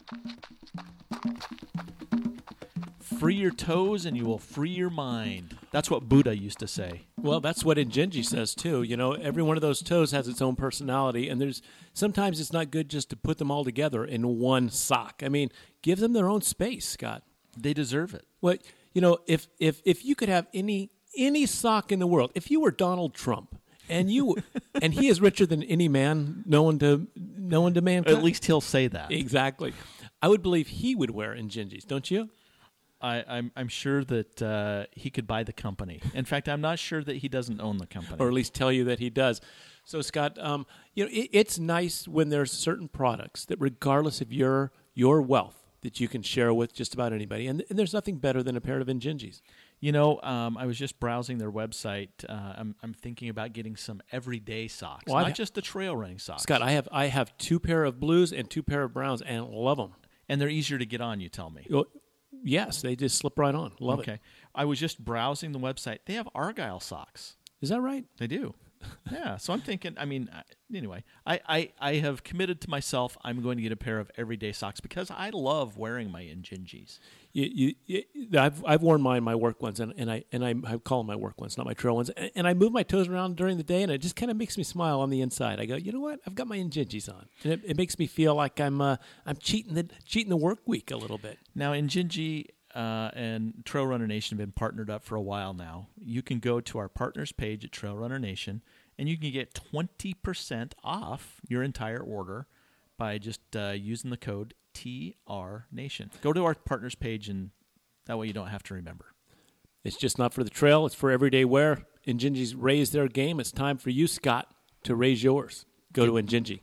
Free your toes and you will free your mind. That's what Buddha used to say. Well, that's what Injinji says, too. You know, every one of those toes has its own personality, and sometimes it's not good just to put them all together in one sock. I mean, give them their own space, Scott. They deserve it. Well, you know, if you could have any sock in the world, if you were Donald Trump, and he is richer than any man known to mankind. At least he'll say that. Exactly. I would believe he would wear Injinjis, don't you? I'm sure that he could buy the company. In fact, I'm not sure that he doesn't own the company, or at least tell you that he does. So, Scott, you know, it's nice when there's certain products that, regardless of your wealth, that you can share with just about anybody. And there's nothing better than a pair of Injinjis. You know, I was just browsing their website. I'm thinking about getting some everyday socks, not just the trail running socks. Scott, I have 2 pair of blues and 2 pair of browns, and love them. And they're easier to get on, you tell me. Well, yes, they just slip right on. Love it. Okay. I was just browsing the website. They have Argyle socks. Is that right? They do. Yeah. So I'm thinking, anyway, I have committed to myself I'm going to get a pair of everyday socks because I love wearing my Injinjis. I've worn my work ones, and I call them my work ones, not my trail ones. And I move my toes around during the day, and it just kind of makes me smile on the inside. I go, you know what? I've got my Injinjis on, and it makes me feel like I'm cheating the work week a little bit. Now, Injinji and Trail Runner Nation have been partnered up for a while now. You can go to our partners page at Trail Runner Nation, and you can get 20% off your entire order by just using the code TR Nation. Go to our partners page, and that way you don't have to remember. It's just not for the trail; it's for everyday wear. Injinji's raised their game. It's time for you, Scott, to raise yours. Go to Injinji.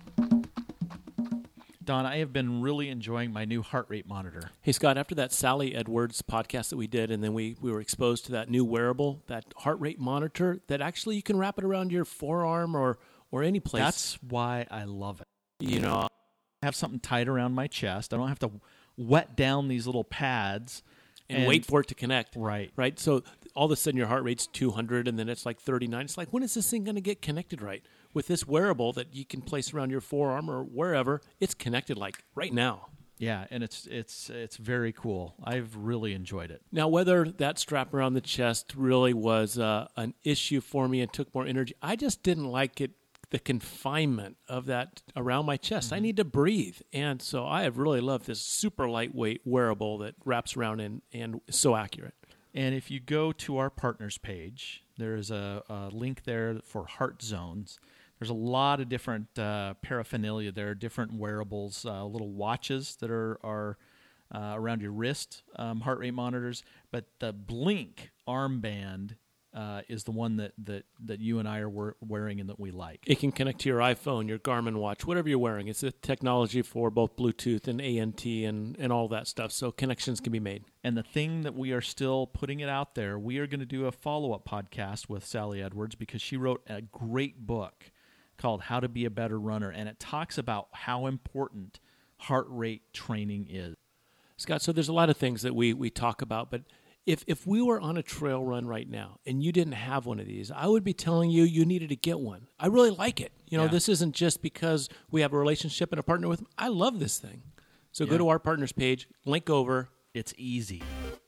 Don, I have been really enjoying my new heart rate monitor. Hey, Scott, after that Sally Edwards podcast that we did, and then we were exposed to that new wearable, that heart rate monitor, that actually you can wrap it around your forearm or any place. That's why I love it. You know, I have something tight around my chest. I don't have to wet down these little pads. And wait for it to connect. Right. Right? So all of a sudden your heart rate's 200, and then it's like 39. It's like, when is this thing going to get connected right? With this wearable that you can place around your forearm or wherever, it's connected like right now. Yeah, and it's very cool. I've really enjoyed it. Now, whether that strap around the chest really was an issue for me and took more energy, I just didn't like it, the confinement of that around my chest. Mm-hmm. I need to breathe. And so I have really loved this super lightweight wearable that wraps around and is so accurate. And if you go to our partners page, there's a link there for Heart Zones. There's a lot of different paraphernalia there, different wearables, little watches that are around your wrist, heart rate monitors. But the Blink armband is the one that you and I are wearing and that we like. It can connect to your iPhone, your Garmin watch, whatever you're wearing. It's a technology for both Bluetooth and ANT and all that stuff, so connections can be made. And the thing that we are still putting it out there, we are going to do a follow-up podcast with Sally Edwards because she wrote a great book called How to Be a Better Runner, and it talks about how important heart rate training is. Scott, so there's a lot of things that we talk about, but if we were on a trail run right now and you didn't have one of these, I would be telling you needed to get one. I really like it. You know, This isn't just because we have a relationship and a partner with them. I love this thing. So go to our partners page, link over. It's easy.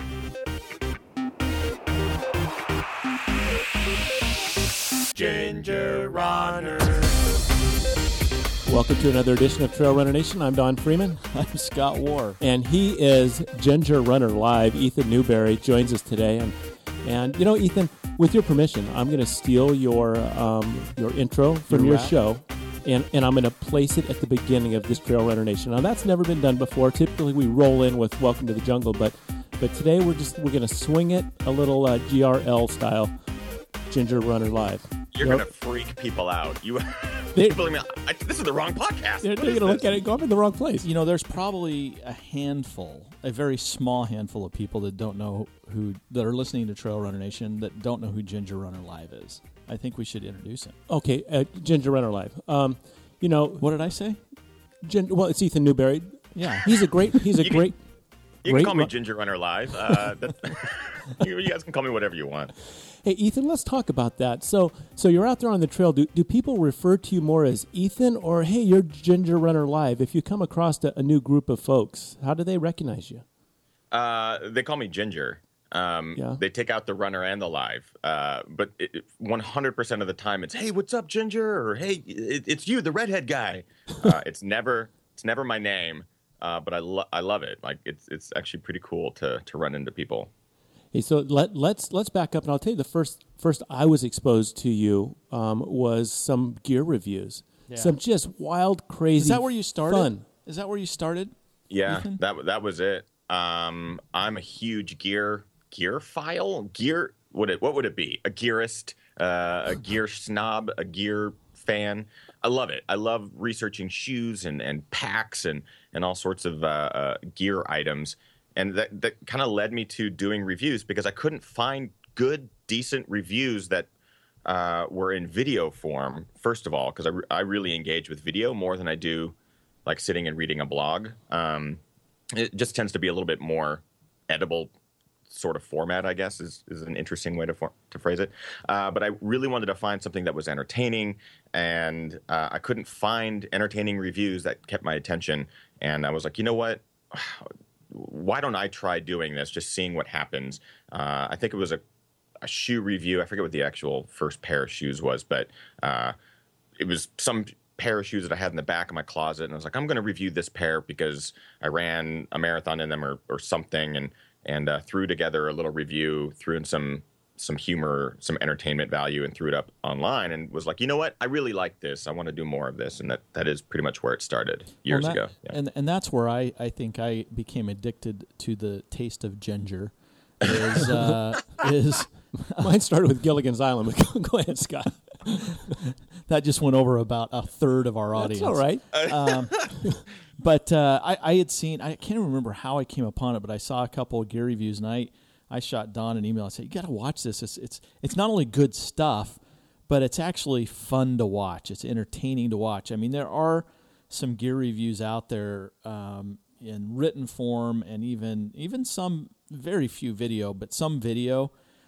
Ginger Runner. Welcome to another edition of Trail Runner Nation. I'm Don Freeman. I'm Scott Warr. And he is Ginger Runner Live. Ethan Newberry joins us today. And you know, Ethan, with your permission, I'm going to steal your intro from your show, and I'm going to place it at the beginning of this Trail Runner Nation. Now, that's never been done before. Typically, we roll in with Welcome to the Jungle, but today we're going to swing it a little GRL style. Ginger Runner Live. You're going to freak people out. This is the wrong podcast. They're going to look at it and go, I'm in the wrong place. You know, there's probably a very small handful of people that that are listening to Trail Runner Nation that don't know who Ginger Runner Live is. I think we should introduce him. Okay, Ginger Runner Live. You know, what did I say? Well, it's Ethan Newberry. Yeah, he's a great. You can call me Ginger Runner Live. You guys can call me whatever you want. Hey, Ethan, let's talk about that. So you're out there on the trail. Do people refer to you more as Ethan or, hey, you're Ginger Runner Live? If you come across a new group of folks, how do they recognize you? They call me Ginger. They take out the runner and the live. But 100% of the time it's, hey, what's up, Ginger? Or, hey, it's you, the redhead guy. It's never my name, but I love it. Like, it's actually pretty cool to run into people. Hey, so let's back up, and I'll tell you the first I was exposed to you was some gear reviews, some just wild, crazy. Is that where you started? Fun. Is that where you started? Yeah, Ethan? that was it. I'm a huge gear file. What would it be? A gearist, a gear snob, a gear fan. I love it. I love researching shoes and packs and all sorts of gear items. And that kind of led me to doing reviews because I couldn't find good, decent reviews that were in video form, first of all, because I really engage with video more than I do like sitting and reading a blog. It just tends to be a little bit more edible sort of format, I guess, is an interesting way to phrase it. But I really wanted to find something that was entertaining, and I couldn't find entertaining reviews that kept my attention. And I was like, you know what? Why don't I try doing this, just seeing what happens? I think it was a shoe review. I forget what the actual first pair of shoes was, but it was some pair of shoes that I had in the back of my closet. And I was like, I'm going to review this pair because I ran a marathon in them or something, and threw together a little review, threw in some humor, some entertainment value, and threw it up online and was like, you know what? I really like this. I want to do more of this. And that is pretty much where it started years ago. Yeah. And that's where I think I became addicted to the taste of ginger. Is Mine started with Gilligan's Island. Go ahead, Scott. That just went over about a third of our audience. That's all right. But I had seen, I can't remember how I came upon it, but I saw a couple of gear reviews, and I shot Don an email. I said, you got to watch this. It's not only good stuff, but it's actually fun to watch. It's entertaining to watch. I mean, there are some gear reviews out there in written form, and even some, very few video, but some video.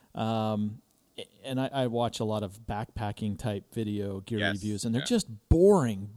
And I watch a lot of backpacking type video gear reviews, and they're just boring.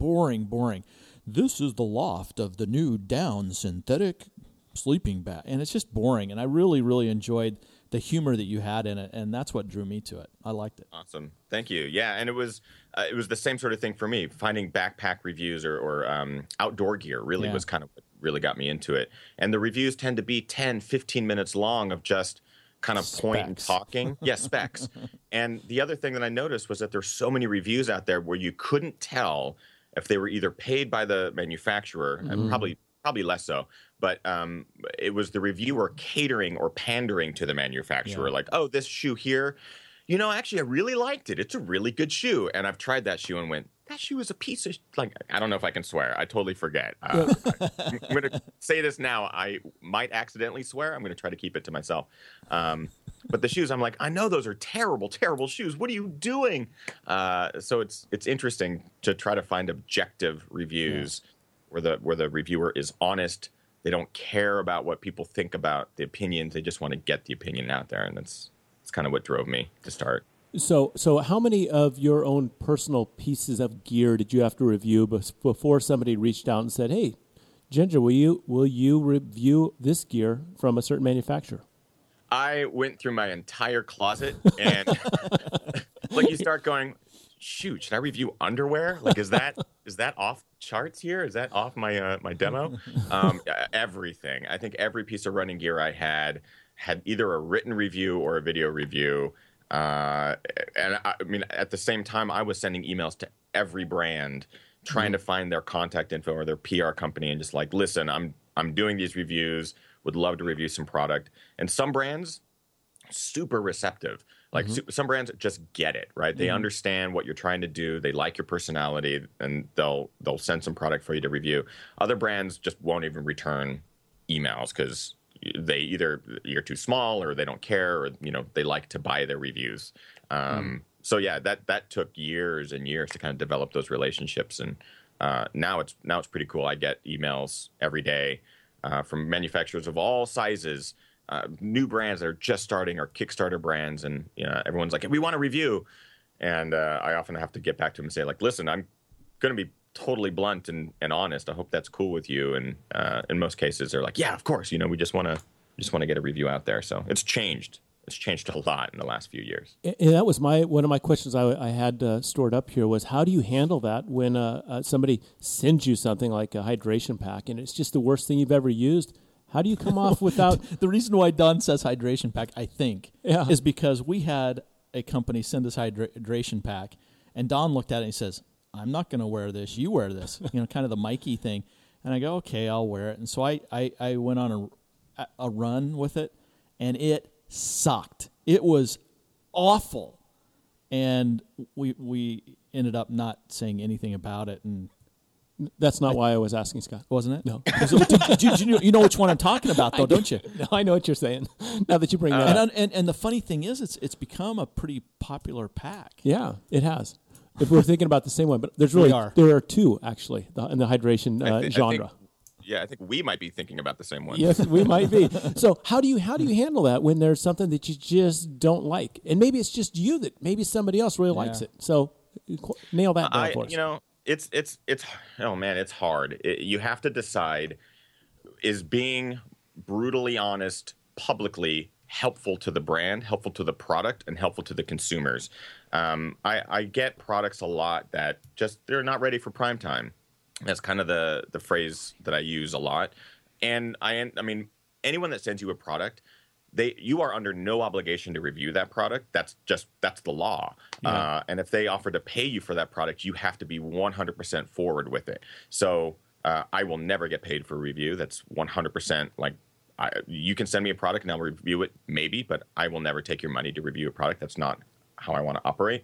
This is the loft of the new down synthetic sleeping bag, and it's just boring. And I really, really enjoyed the humor that you had in it, and that's what drew me to it. I liked it. Awesome, thank you. Yeah, and it was the same sort of thing for me. Finding backpack reviews or outdoor gear really was kind of what really got me into it. And the reviews tend to be 10, 15 minutes long of just kind of point and talking. Specs. And the other thing that I noticed was that there's so many reviews out there where you couldn't tell if they were either paid by the manufacturer, and probably less so, but it was the reviewer catering or pandering to the manufacturer. Like, oh, this shoe here, actually I really liked it. It's a really good shoe. And I've tried that shoe and went, that shoe is a piece of, I don't know if I can swear. I totally forget. I'm going to say this now. I might accidentally swear. I'm going to try to keep it to myself. But the shoes, I'm like, I know those are terrible, terrible shoes. What are you doing? So it's interesting to try to find objective reviews where the reviewer is honest. They don't care about what people think about the opinions. They just want to get the opinion out there. And that's kind of what drove me to start. So how many of your own personal pieces of gear did you have to review before somebody reached out and said, "Hey, Ginger, will you review this gear from a certain manufacturer?" I went through my entire closet and you start going, shoot, should I review underwear? Is that off charts here? Is that off my my demo? Everything. I think every piece of running gear I had either a written review or a video review. And I mean, at the same time, I was sending emails to every brand trying to find their contact info or their PR company and just listen, I'm doing these reviews, would love to review some product. And some brands, super receptive. Some brands just get it, right? They understand what you're trying to do. They like your personality, and they'll send some product for you to review. Other brands just won't even return emails because you're too small or they don't care or they like to buy their reviews. So yeah, that took years and years to kind of develop those relationships, and now it's pretty cool. I get emails every day from manufacturers of all sizes, new brands that are just starting or Kickstarter brands, and everyone's like, we want a review. And I often have to get back to them and say, like, listen, I'm going to be totally blunt and honest. I hope that's cool with you. And in most cases, they're like, yeah, of course. We just want to get a review out there. So it's changed. It's changed a lot in the last few years. And that was one of my questions I had stored up here was, how do you handle that when somebody sends you something like a hydration pack and it's just the worst thing you've ever used? How do you come off without... The reason why Don says hydration pack, I think, is because we had a company send us hydration pack, and Don looked at it and he says, I'm not going to wear this. You wear this. Kind of the Mikey thing. And I go, okay, I'll wear it. And so I went on a run with it, and it sucked. It was awful. And we ended up not saying anything about it. And that's not why I was asking, Scott. Wasn't it? No. You know which one I'm talking about, though, don't you? No, I know what you're saying. Now that you bring that up. And the funny thing is, it's become a pretty popular pack. Yeah, it has. If we're thinking about the same one, but there are two actually in the hydration genre. I think we might be thinking about the same one. Yes, we might be. So how do you handle that when there's something that you just don't like, and maybe it's just you that maybe somebody else really likes it? So nail that down for us. It's hard. You have to decide, is being brutally honest publicly helpful to the brand, helpful to the product, and helpful to the consumers. I get products a lot that just they're not ready for prime time. That's kind of the phrase that I use a lot. And I mean, anyone that sends you a product, you are under no obligation to review that product. That's the law. Yeah. And if they offer to pay you for that product, you have to be 100% forward with it. So I will never get paid for a review. That's 100%. Like, you can send me a product and I'll review it, maybe, but I will never take your money to review a product. That's not how I want to operate.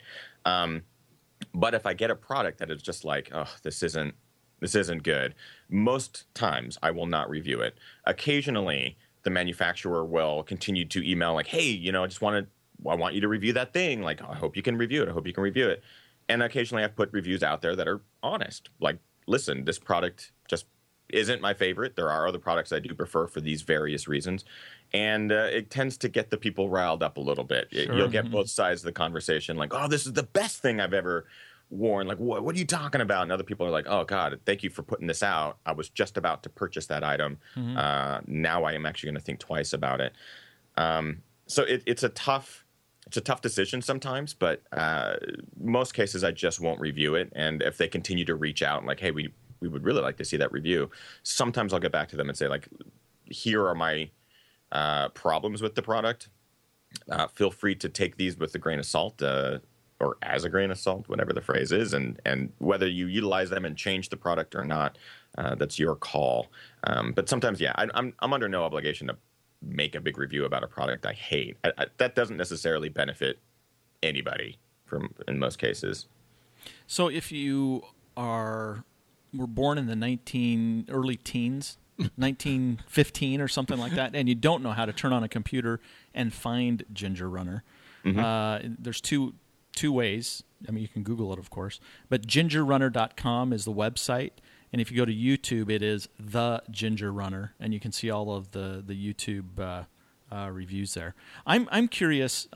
But if I get a product that is just like, oh, this isn't good, most times I will not review it. Occasionally, the manufacturer will continue to email like, hey, I want you to review that thing. Like, I hope you can review it. I hope you can review it. And occasionally I've put reviews out there that are honest. Like, listen, this product just isn't my favorite. There are other products I do prefer for these various reasons. And it tends to get the people riled up a little bit. Sure. You'll get both sides of the conversation like, oh, this is the best thing I've ever worn. Like, what are you talking about? And other people are like, oh, God, thank you for putting this out. I was just about to purchase that item. Mm-hmm. Now I am actually going to think twice about it. So it's a tough decision sometimes, but most cases I just won't review it. And if they continue to reach out and like, hey, we would really like to see that review, sometimes I'll get back to them and say, like, here are my problems with the product. Feel free to take these with a grain of salt, or as a grain of salt, whatever the phrase is, and whether you utilize them and change the product or not, that's your call. But sometimes, I'm under no obligation to make a big review about a product I hate. That doesn't necessarily benefit anybody in most cases. So if you were born in the early teens, 1915 or something like that, and you don't know how to turn on a computer and find Ginger Runner, there's two ways. I mean, you can Google it, of course, but gingerrunner.com is the website. And if you go to YouTube, it is The Ginger Runner, and you can see all of the YouTube reviews there. I'm curious,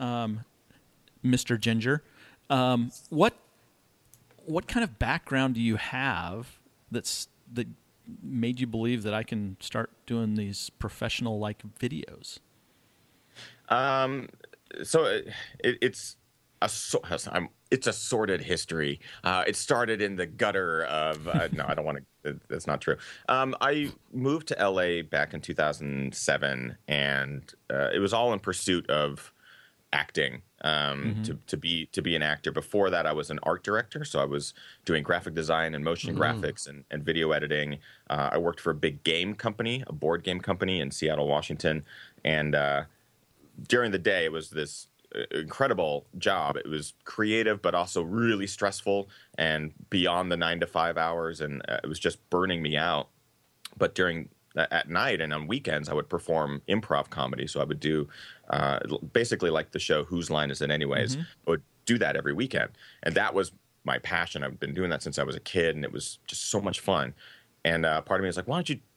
Mr. Ginger, what kind of background do you have that made you believe that I can start doing these professional-like videos? So it's a sordid history. It started in the gutter of no, I don't want to. That's not true. I moved to LA back in 2007, and it was all in pursuit of acting. To be an actor. Before that, I was an art director, so I was doing graphic design and motion graphics and video editing. I worked for a big game company, a board game company in Seattle, Washington, and during the day, it was this incredible job. It was creative, but also really stressful and beyond the 9 to 5 hours, and it was just burning me out. But at night and on weekends, I would perform improv comedy. So I would do basically like the show Whose Line Is It Anyways? I would do that every weekend. And that was my passion. I've been doing that since I was a kid, and it was just so much fun. And part of me was like, why don't you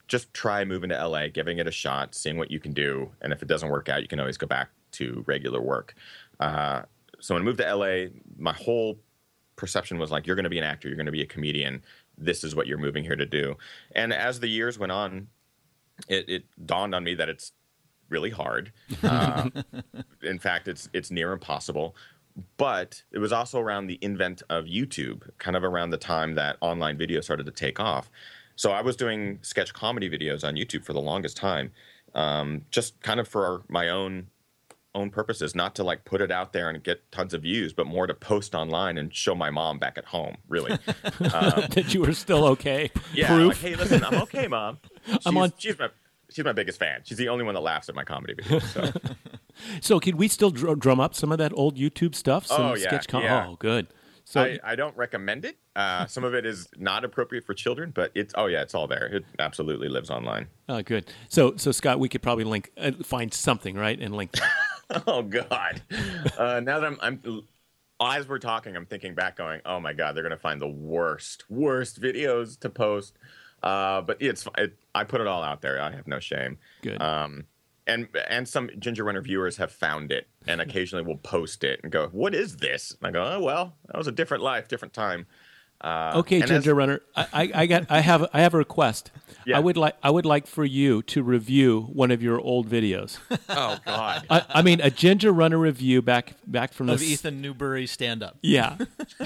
just try moving to LA, giving it a shot, seeing what you can do. And if it doesn't work out, you can always go back to regular work. So when I moved to LA, my whole perception was like, you're going to be an actor, you're going to be a comedian. This is what you're moving here to do. And as the years went on, it dawned on me that it's really hard. In fact, it's near impossible. But it was also around the invent of YouTube, kind of around the time that online video started to take off. So I was doing sketch comedy videos on YouTube for the longest time, just kind of for my own purposes, not to like put it out there and get tons of views, but more to post online and show my mom back at home, really. That you were still okay. Yeah, Proof. like, hey, listen, I'm okay, Mom. She's my biggest fan. She's the only one that laughs at my comedy videos. So, So could we still drum up some of that old YouTube stuff? Some sketch yeah. Oh, good. So I don't recommend it. Some of it is not appropriate for children, but it's all there. It absolutely lives online. Oh, good. So Scott, we could probably find something, right, and link that. Oh God! Now that I'm as we're talking, I'm thinking back, going, "Oh my God, they're going to find the worst videos to post." But I put it all out there. I have no shame. Good. And some Ginger Runner viewers have found it and occasionally will post it and go, "What is this?" And I go, "Oh well, that was a different life, different time." Okay, Ginger Runner, I have a request. Yeah. I would like for you to review one of your old videos. Oh God! I mean, a Ginger Runner review back from of Ethan Newberry stand up. Yeah.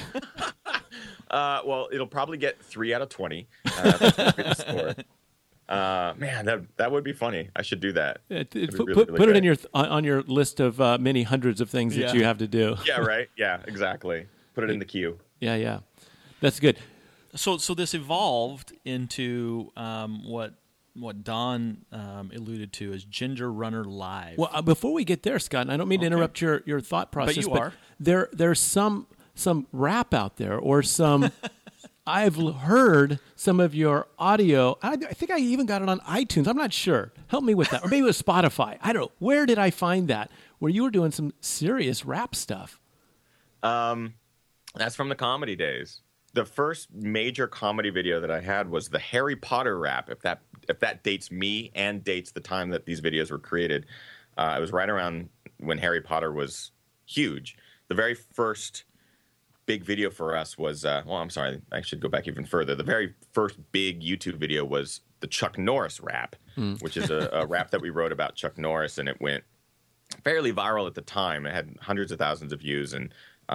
Well, it'll probably get 3 out of 20. That's a good score. Man, that would be funny. I should do that. Put it in on your list of many hundreds of things that you have to do. Yeah, right. Yeah, exactly. Put it in the queue. Yeah. That's good. So this evolved into what Don alluded to as Ginger Runner Live. Well, before we get there, Scott, and I don't mean to interrupt your thought process, but there's some rap out there, or some. I've heard some of your audio. I think I even got it on iTunes. I'm not sure. Help me with that, or maybe it was Spotify. I don't know. Where did I find that? Where you were doing some serious rap stuff? That's from the comedy days. The first major comedy video that I had was the Harry Potter rap. If that dates me and dates the time that these videos were created, it was right around when Harry Potter was huge. The very first big video for us was, I'm sorry, I should go back even further. The very first big YouTube video was the Chuck Norris rap, which is a rap that we wrote about Chuck Norris, and it went fairly viral at the time. It had hundreds of thousands of views, and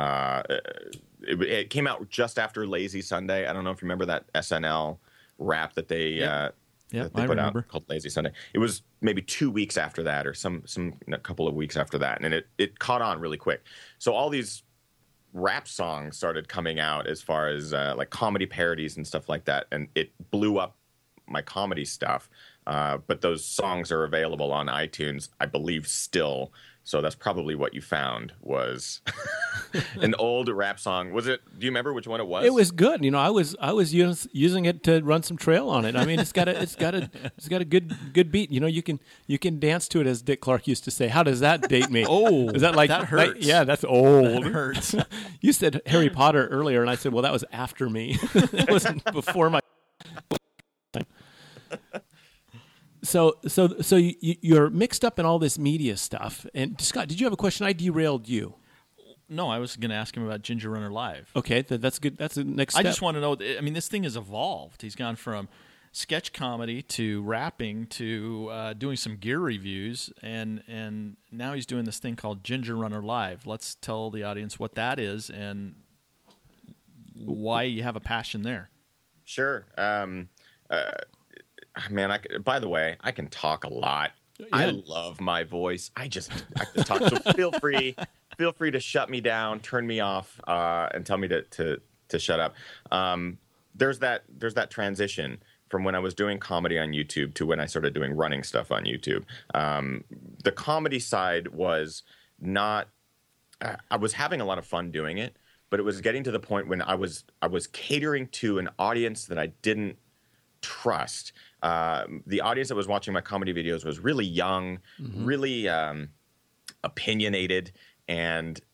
it came out just after Lazy Sunday. I don't know if you remember that SNL rap that they put out called Lazy Sunday. It was maybe 2 weeks after that, or a couple of weeks after that, and it caught on really quick. So all these rap songs started coming out as far as like comedy parodies and stuff like that, and it blew up my comedy stuff. But those songs are available on iTunes, I believe, still. So that's probably what you found was an old rap song. Was it? Do you remember which one it was? It was good. I was using it to run some trail on it. I mean, it's got a good beat. You can dance to it, as Dick Clark used to say. How does that date me? Oh, is that like that hurts? Yeah, that's old. That hurts. You said Harry Potter earlier, and I said, well, that was after me. It wasn't before my time. So you're mixed up in all this media stuff. And Scott, did you have a question? I derailed you. No, I was going to ask him about Ginger Runner Live. Okay, that's good. That's the next step. I just want to know. I mean, this thing has evolved. He's gone from sketch comedy to rapping to doing some gear reviews, and now he's doing this thing called Ginger Runner Live. Let's tell the audience what that is and why you have a passion there. Sure. Man, by the way, I can talk a lot. Yeah. I love my voice. I just talk. So feel free to shut me down, turn me off, and tell me to shut up. There's that transition from when I was doing comedy on YouTube to when I started doing running stuff on YouTube. The comedy side was not. I was having a lot of fun doing it, but it was getting to the point when I was catering to an audience that I didn't trust. The audience that was watching my comedy videos was really young, really opinionated, and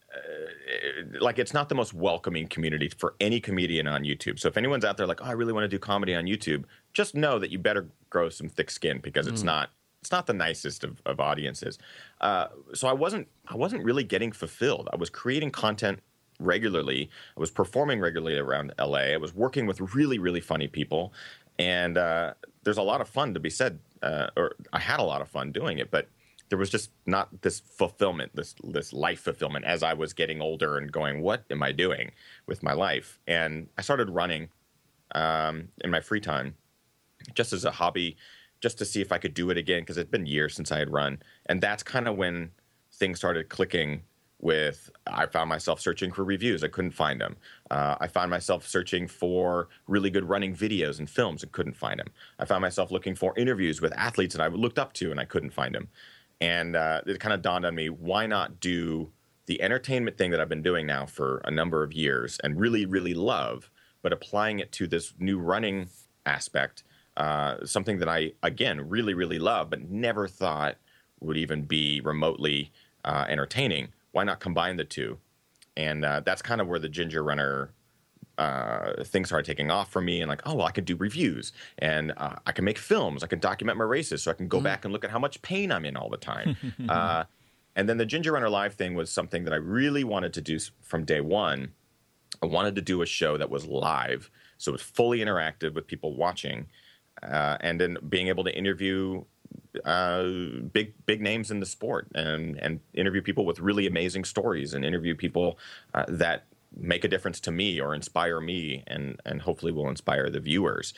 like it's not the most welcoming community for any comedian on YouTube. So if anyone's out there like, oh, I really want to do comedy on YouTube, just know that you better grow some thick skin because it's not the nicest of audiences. So I wasn't really getting fulfilled. I was creating content regularly. I was performing regularly around LA. I was working with really, really funny people. And there's a lot of fun to be said, or I had a lot of fun doing it, but there was just not this fulfillment, this life fulfillment as I was getting older and going, what am I doing with my life? And I started running in my free time just as a hobby, just to see if I could do it again, because it'd been years since I had run. And that's kind of when things started clicking with, I found myself searching for reviews. I couldn't find them. I found myself searching for really good running videos and films and couldn't find them. I found myself looking for interviews with athletes that I looked up to and I couldn't find them. And it kind of dawned on me, why not do the entertainment thing that I've been doing now for a number of years and really, really love, but applying it to this new running aspect, something that I, again, really, really love, but never thought would even be remotely entertaining. Why not combine the two? And that's kind of where the Ginger Runner things started taking off for me, and like, oh, well, I could do reviews, and I can make films. I can document my races, so I can go back and look at how much pain I'm in all the time. And then the Ginger Runner Live thing was something that I really wanted to do from day one. I wanted to do a show that was live, so it was fully interactive with people watching, and then being able to interview big names in the sport, and interview people with really amazing stories, and interview people that make a difference to me or inspire me, and hopefully will inspire the viewers.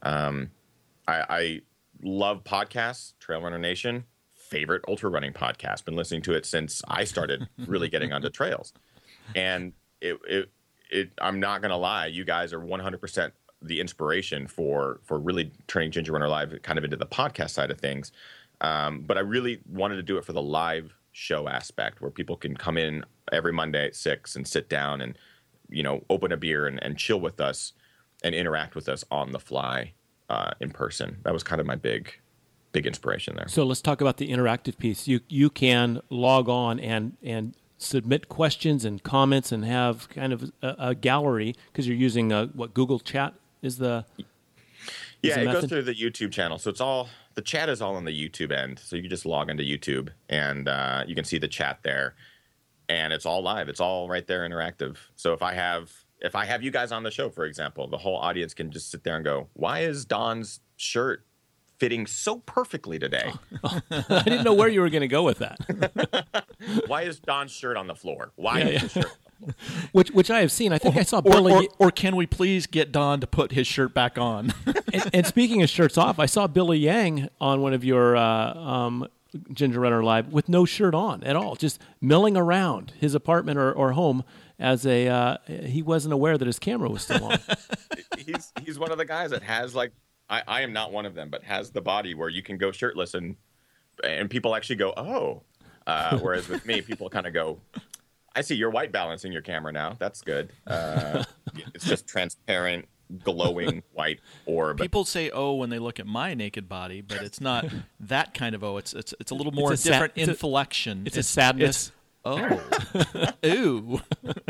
I love podcasts. Trail Runner Nation, favorite ultra running podcast. Been listening to it since I started really getting onto trails. And I'm not going to lie, you guys are 100% the inspiration for really turning Ginger Runner Live kind of into the podcast side of things. But I really wanted to do it for the live show aspect, where people can come in every Monday at 6 and sit down and, open a beer and chill with us and interact with us on the fly in person. That was kind of my big inspiration there. So let's talk about the interactive piece. You can log on and submit questions and comments and have kind of a gallery, because you're using Google Chat is the it goes through the YouTube channel. So the chat is all on the YouTube end. So you can just log into YouTube and you can see the chat there, and it's all live. It's all right there, interactive. So if I have you guys on the show, for example, the whole audience can just sit there and go, why is Don's shirt fitting so perfectly today? I didn't know where you were going to go with that. Why is Don's shirt on the floor? Why is his shirt on the floor? Which I have seen. I think I saw Billy. Or can we please get Don to put his shirt back on? and speaking of shirts off, I saw Billy Yang on one of your Ginger Runner Live with no shirt on at all, just milling around his apartment or home as he wasn't aware that his camera was still on. He's one of the guys that has, like, I am not one of them, but has the body where you can go shirtless and people actually go, oh. Whereas with me, people kind of go, I see you're white balancing your camera now. That's good. It's just transparent, glowing white orb. People say "oh" when they look at my naked body, but it's not that kind of "oh." It's a little more different inflection. It's a sadness. Oh, ooh.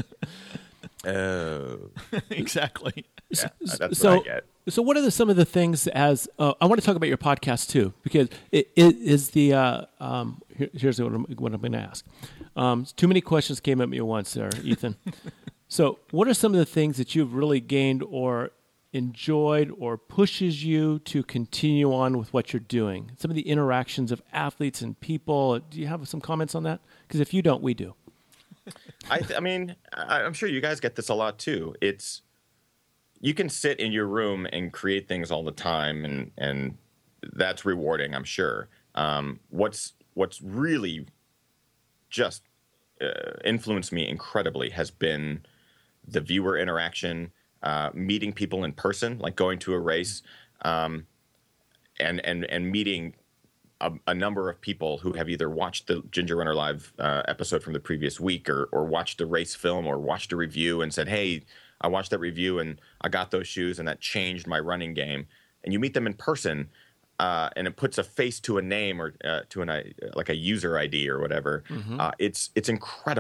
Oh, exactly. Yeah, that's what I get. So what are some of the things I want to talk about your podcast too, because it is the here's what I'm going to ask. Too many questions came at me at once there, Ethan. So what are some of the things that you've really gained or enjoyed or pushes you to continue on with what you're doing? Some of the interactions of athletes and people. Do you have some comments on that? Because if you don't, we do. I mean, I'm sure you guys get this a lot too. You can sit in your room and create things all the time, and that's rewarding, I'm sure. What's really just influenced me incredibly has been the viewer interaction, meeting people in person, like going to a race, and meeting a number of people who have either watched the Ginger Runner Live episode from the previous week or watched a race film or watched a review and said, hey, I watched that review and I got those shoes and that changed my running game. And you meet them in person and it puts a face to a name or to like a user ID or whatever. Mm-hmm. It's incredible.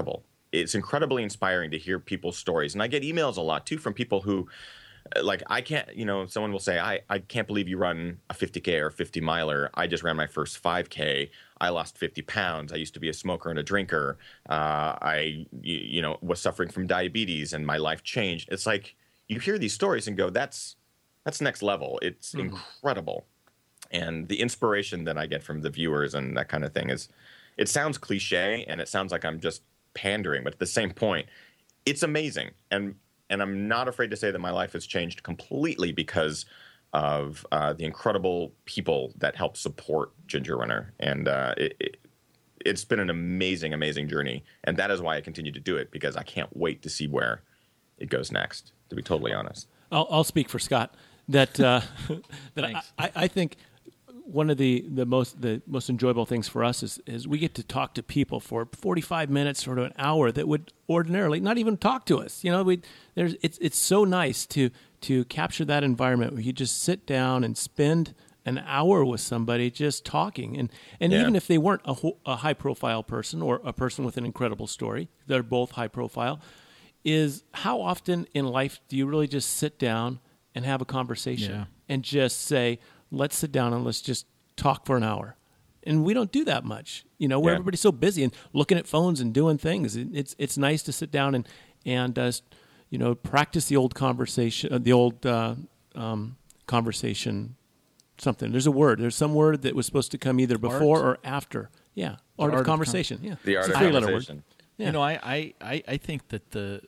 it's incredibly inspiring to hear people's stories. And I get emails a lot too from people who, like, I can't, someone will say, I can't believe you run a 50K or a 50 miler. I just ran my first 5K. I lost 50 pounds. I used to be a smoker and a drinker. I was suffering from diabetes and my life changed. It's like, you hear these stories and go, that's next level. It's incredible. And the inspiration that I get from the viewers and that kind of thing it sounds cliche and it sounds like I'm just pandering, but at the same point, it's amazing. And I'm not afraid to say that my life has changed completely because of the incredible people that help support Ginger Runner. And it's been an amazing, amazing journey. And that is why I continue to do it, because I can't wait to see where it goes next, to be totally honest. I'll speak for Scott that I think one of the most enjoyable things for us is we get to talk to people for 45 minutes or an hour that would ordinarily not even talk to us. It's so nice to capture that environment where you just sit down and spend an hour with somebody just talking. And even if they weren't a high profile person or a person with an incredible story, they're both high profile, is how often in life do you really just sit down and have a conversation and just say, let's sit down and let's just talk for an hour. And we don't do that much, where everybody's so busy and looking at phones and doing things. It's nice to sit down and practice the old conversation, conversation something. There's some word that was supposed to come either before or after. Yeah. Art of conversation. Yeah. The art of conversation. Yeah. I think that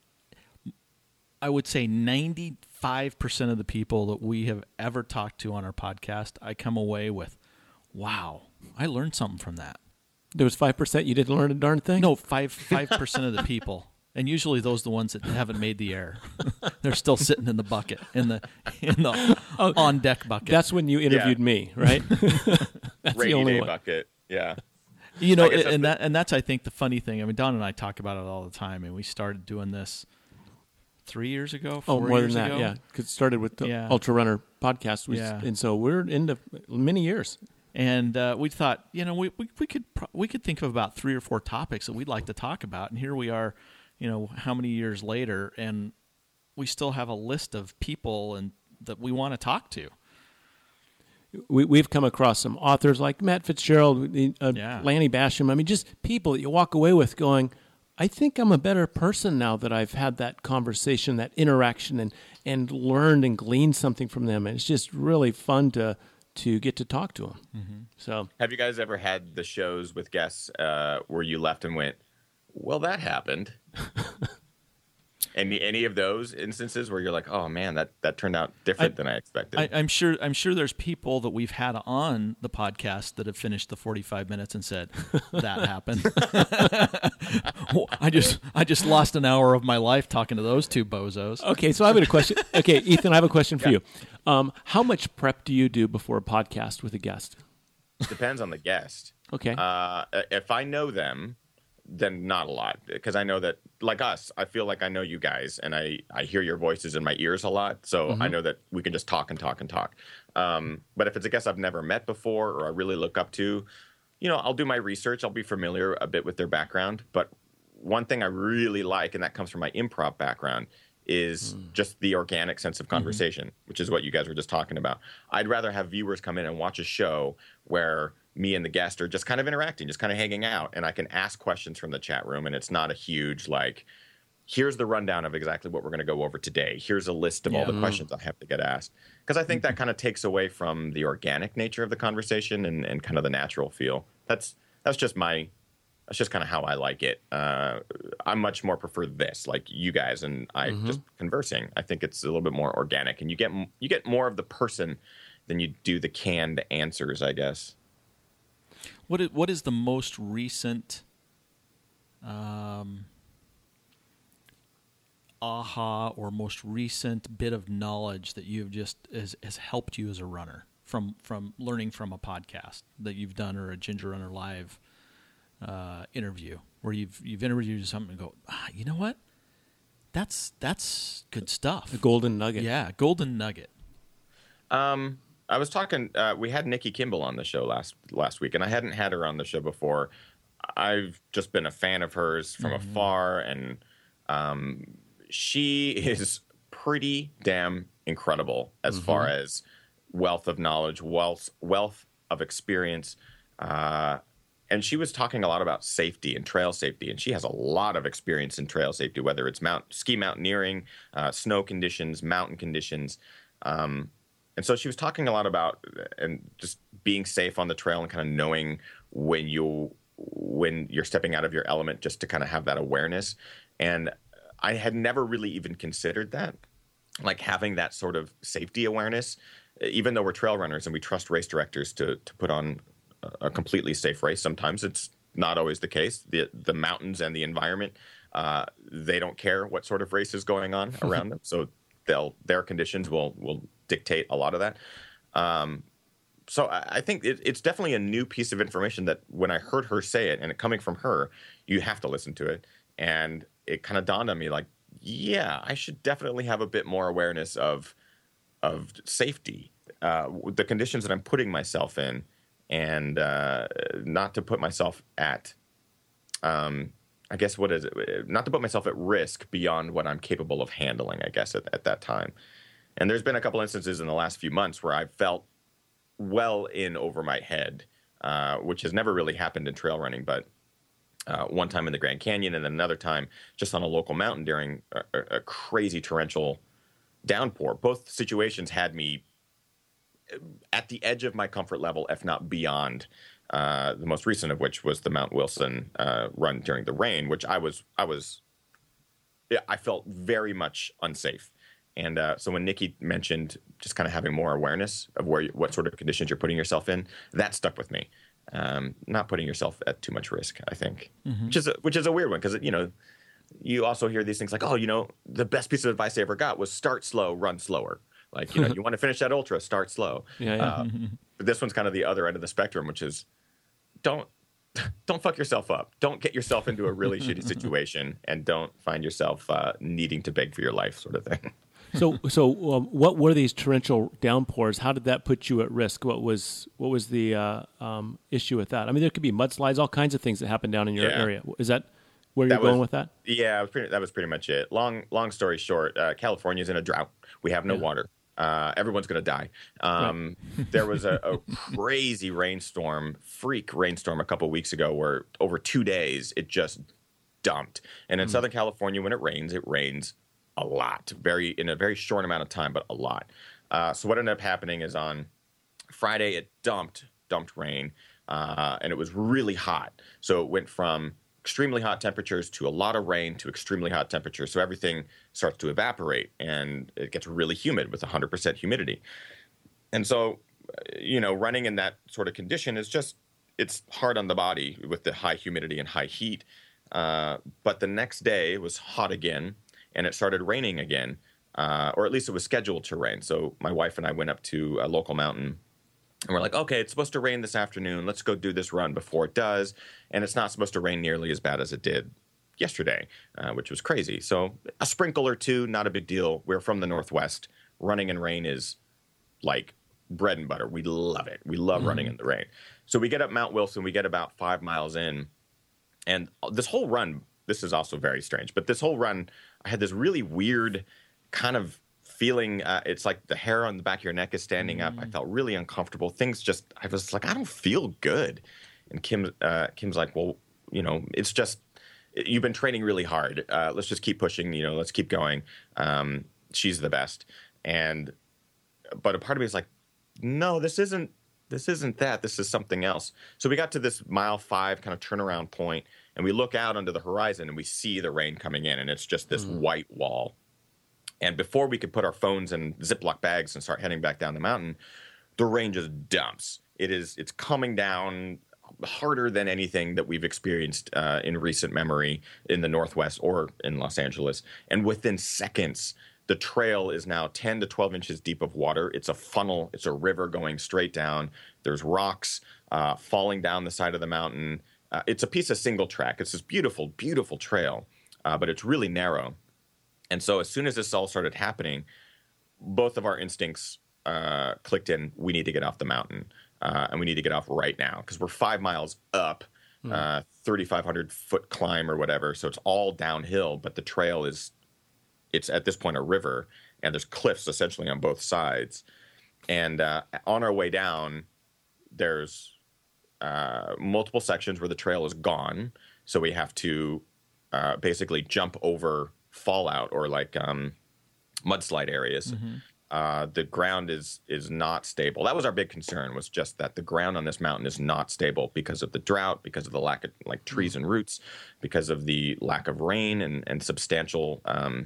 I would say 95% of the people that we have ever talked to on our podcast, I come away with, wow, I learned something from that. There was 5% you didn't learn a darn thing? No, 5% of the people. And usually those are the ones that haven't made the air. They're still sitting in the bucket, in the on deck bucket. That's when you interviewed me, right? That's Rainy the only day one. bucket. Yeah. That's I think the funny thing. I mean, Don and I talk about it all the time, and we started doing this 3 years ago, 4 more years than that, ago. yeah. Because it started with the Ultra Runner podcast, and so we're into many years. And we thought, we could think of about 3 or 4 topics that we'd like to talk about, and here we are, how many years later, and we still have a list of people and that we want to talk to. We've come across some authors like Matt Fitzgerald, Lanny Basham. I mean, just people that you walk away with going, I think I'm a better person now that I've had that conversation, that interaction, and learned and gleaned something from them. And it's just really fun to get to talk to them. Mm-hmm. So, have you guys ever had the shows with guests where you left and went, well, that happened? Any of those instances where you're like, oh man, that turned out different than I expected? I'm sure there's people that we've had on the podcast that have finished the 45 minutes and said, that happened. I just lost an hour of my life talking to those two bozos. Okay, so I have a question. Okay, Ethan, I have a question for you. How much prep do you do before a podcast with a guest? Depends on the guest. Okay. If I know them, then not a lot, because I know that, like us, I feel like I know you guys, and I hear your voices in my ears a lot, so I know that we can just talk and talk and talk. But if it's a guest I've never met before or I really look up to, I'll do my research. I'll be familiar a bit with their background. But one thing I really like, and that comes from my improv background, is just the organic sense of conversation, which is what you guys were just talking about. I'd rather have viewers come in and watch a show where me and the guest are just kind of interacting, just kind of hanging out, and I can ask questions from the chat room, and it's not a huge, like, here's the rundown of exactly what we're going to go over today. Here's a list of all the questions I have to get asked. Because I think that kind of takes away from the organic nature of the conversation and kind of the natural feel. That's just kind of how I like it. I much more prefer this, like you guys and I just conversing. I think it's a little bit more organic, and you get more of the person than you do the canned answers, I guess. What is the most recent aha or most recent bit of knowledge that you've just has helped you as a runner from learning from a podcast that you've done, or a Ginger Runner Live interview where you've interviewed something and go, you know what? That's good stuff. A golden nugget. Yeah, golden nugget. I was talking. We had Nikki Kimball on the show last week, and I hadn't had her on the show before. I've just been a fan of hers from afar, and she is pretty damn incredible as far as wealth of knowledge, wealth of experience. And she was talking a lot about safety and trail safety, and she has a lot of experience in trail safety, whether it's ski mountaineering, snow conditions, mountain conditions. And so she was talking a lot about and just being safe on the trail and kind of knowing when you're stepping out of your element, just to kind of have that awareness. And I had never really even considered that, like having that sort of safety awareness, even though we're trail runners and we trust race directors to put on a completely safe race. Sometimes it's not always the case. The mountains and the environment, they don't care what sort of race is going on around them. So their conditions will dictate a lot of that. So I think it's definitely a new piece of information that when I heard her say it, and it coming from her, you have to listen to it. And it kind of dawned on me like, yeah, I should definitely have a bit more awareness of safety, the conditions that I'm putting myself in, and not to put myself at, I guess, what is it? Not to put myself at risk beyond what I'm capable of handling, I guess, at that time. And there's been a couple instances in the last few months where I felt well in over my head, which has never really happened in trail running, but one time in the Grand Canyon, and then another time just on a local mountain during a crazy torrential downpour. Both situations had me at the edge of my comfort level, if not beyond. The most recent of which was the Mount Wilson run during the rain, which I felt very much unsafe. And so when Nikki mentioned just kind of having more awareness of what sort of conditions you're putting yourself in, that stuck with me. Not putting yourself at too much risk, I think, which is a weird one, because you also hear these things like, the best piece of advice I ever got was start slow, run slower. Like, you want to finish that ultra, start slow. Yeah. But this one's kind of the other end of the spectrum, which is don't fuck yourself up. Don't get yourself into a really shitty situation, and don't find yourself needing to beg for your life, sort of thing. So what were these torrential downpours? How did that put you at risk? What was the issue with that? I mean, there could be mudslides, all kinds of things that happen down in your area. Is that where you're going with that? Yeah, that was pretty much it. Long story short, California's in a drought. We have no water. Everyone's going to die. Right. There was a crazy freak rainstorm a couple of weeks ago where over 2 days it just dumped. And in Southern California, when it rains a lot, in a very short amount of time, but a lot. So what ended up happening is on Friday it dumped rain, and it was really hot. So it went from extremely hot temperatures to a lot of rain to extremely hot temperatures. So everything starts to evaporate, and it gets really humid with 100% humidity. And so, running in that sort of condition it's hard on the body with the high humidity and high heat. But the next day it was hot again, and it started raining again, or at least it was scheduled to rain. So my wife and I went up to a local mountain, and we're like, okay, it's supposed to rain this afternoon. Let's go do this run before it does. And it's not supposed to rain nearly as bad as it did yesterday, which was crazy. So a sprinkle or two, not a big deal. We're from the Northwest. Running in rain is like bread and butter. We love it. We love running in the rain. So we get up Mount Wilson. We get about 5 miles in. And this whole run, this is also very strange, but this whole run, I had this really weird kind of feeling. It's like the hair on the back of your neck is standing up. I felt really uncomfortable. I was like, I don't feel good. And Kim's like, well, it's just, you've been training really hard. Let's just keep pushing, let's keep going. She's the best. But a part of me is like, no, this isn't that. This is something else. So we got to this mile 5 kind of turnaround point, and we look out onto the horizon and we see the rain coming in, and it's just this white wall. And before we could put our phones in Ziploc bags and start heading back down the mountain, the rain just dumps. It's coming down harder than anything that we've experienced in recent memory in the Northwest or in Los Angeles. And within seconds, the trail is now 10 to 12 inches deep of water. It's a funnel. It's a river going straight down. There's rocks falling down the side of the mountain. It's a piece of single track. It's this beautiful, beautiful trail, but it's really narrow. And so as soon as this all started happening, both of our instincts clicked in. We need to get off the mountain, and we need to get off right now, because we're 5 miles up 3,500 foot climb or whatever. So it's all downhill, but the trail it's at this point a river, and there's cliffs essentially on both sides. And on our way down, there's multiple sections where the trail is gone. So we have to basically jump over fallout or like mudslide areas. The ground is not stable. That was our big concern, was just that the ground on this mountain is not stable because of the drought, because of the lack of like trees and roots, because of the lack of rain and substantial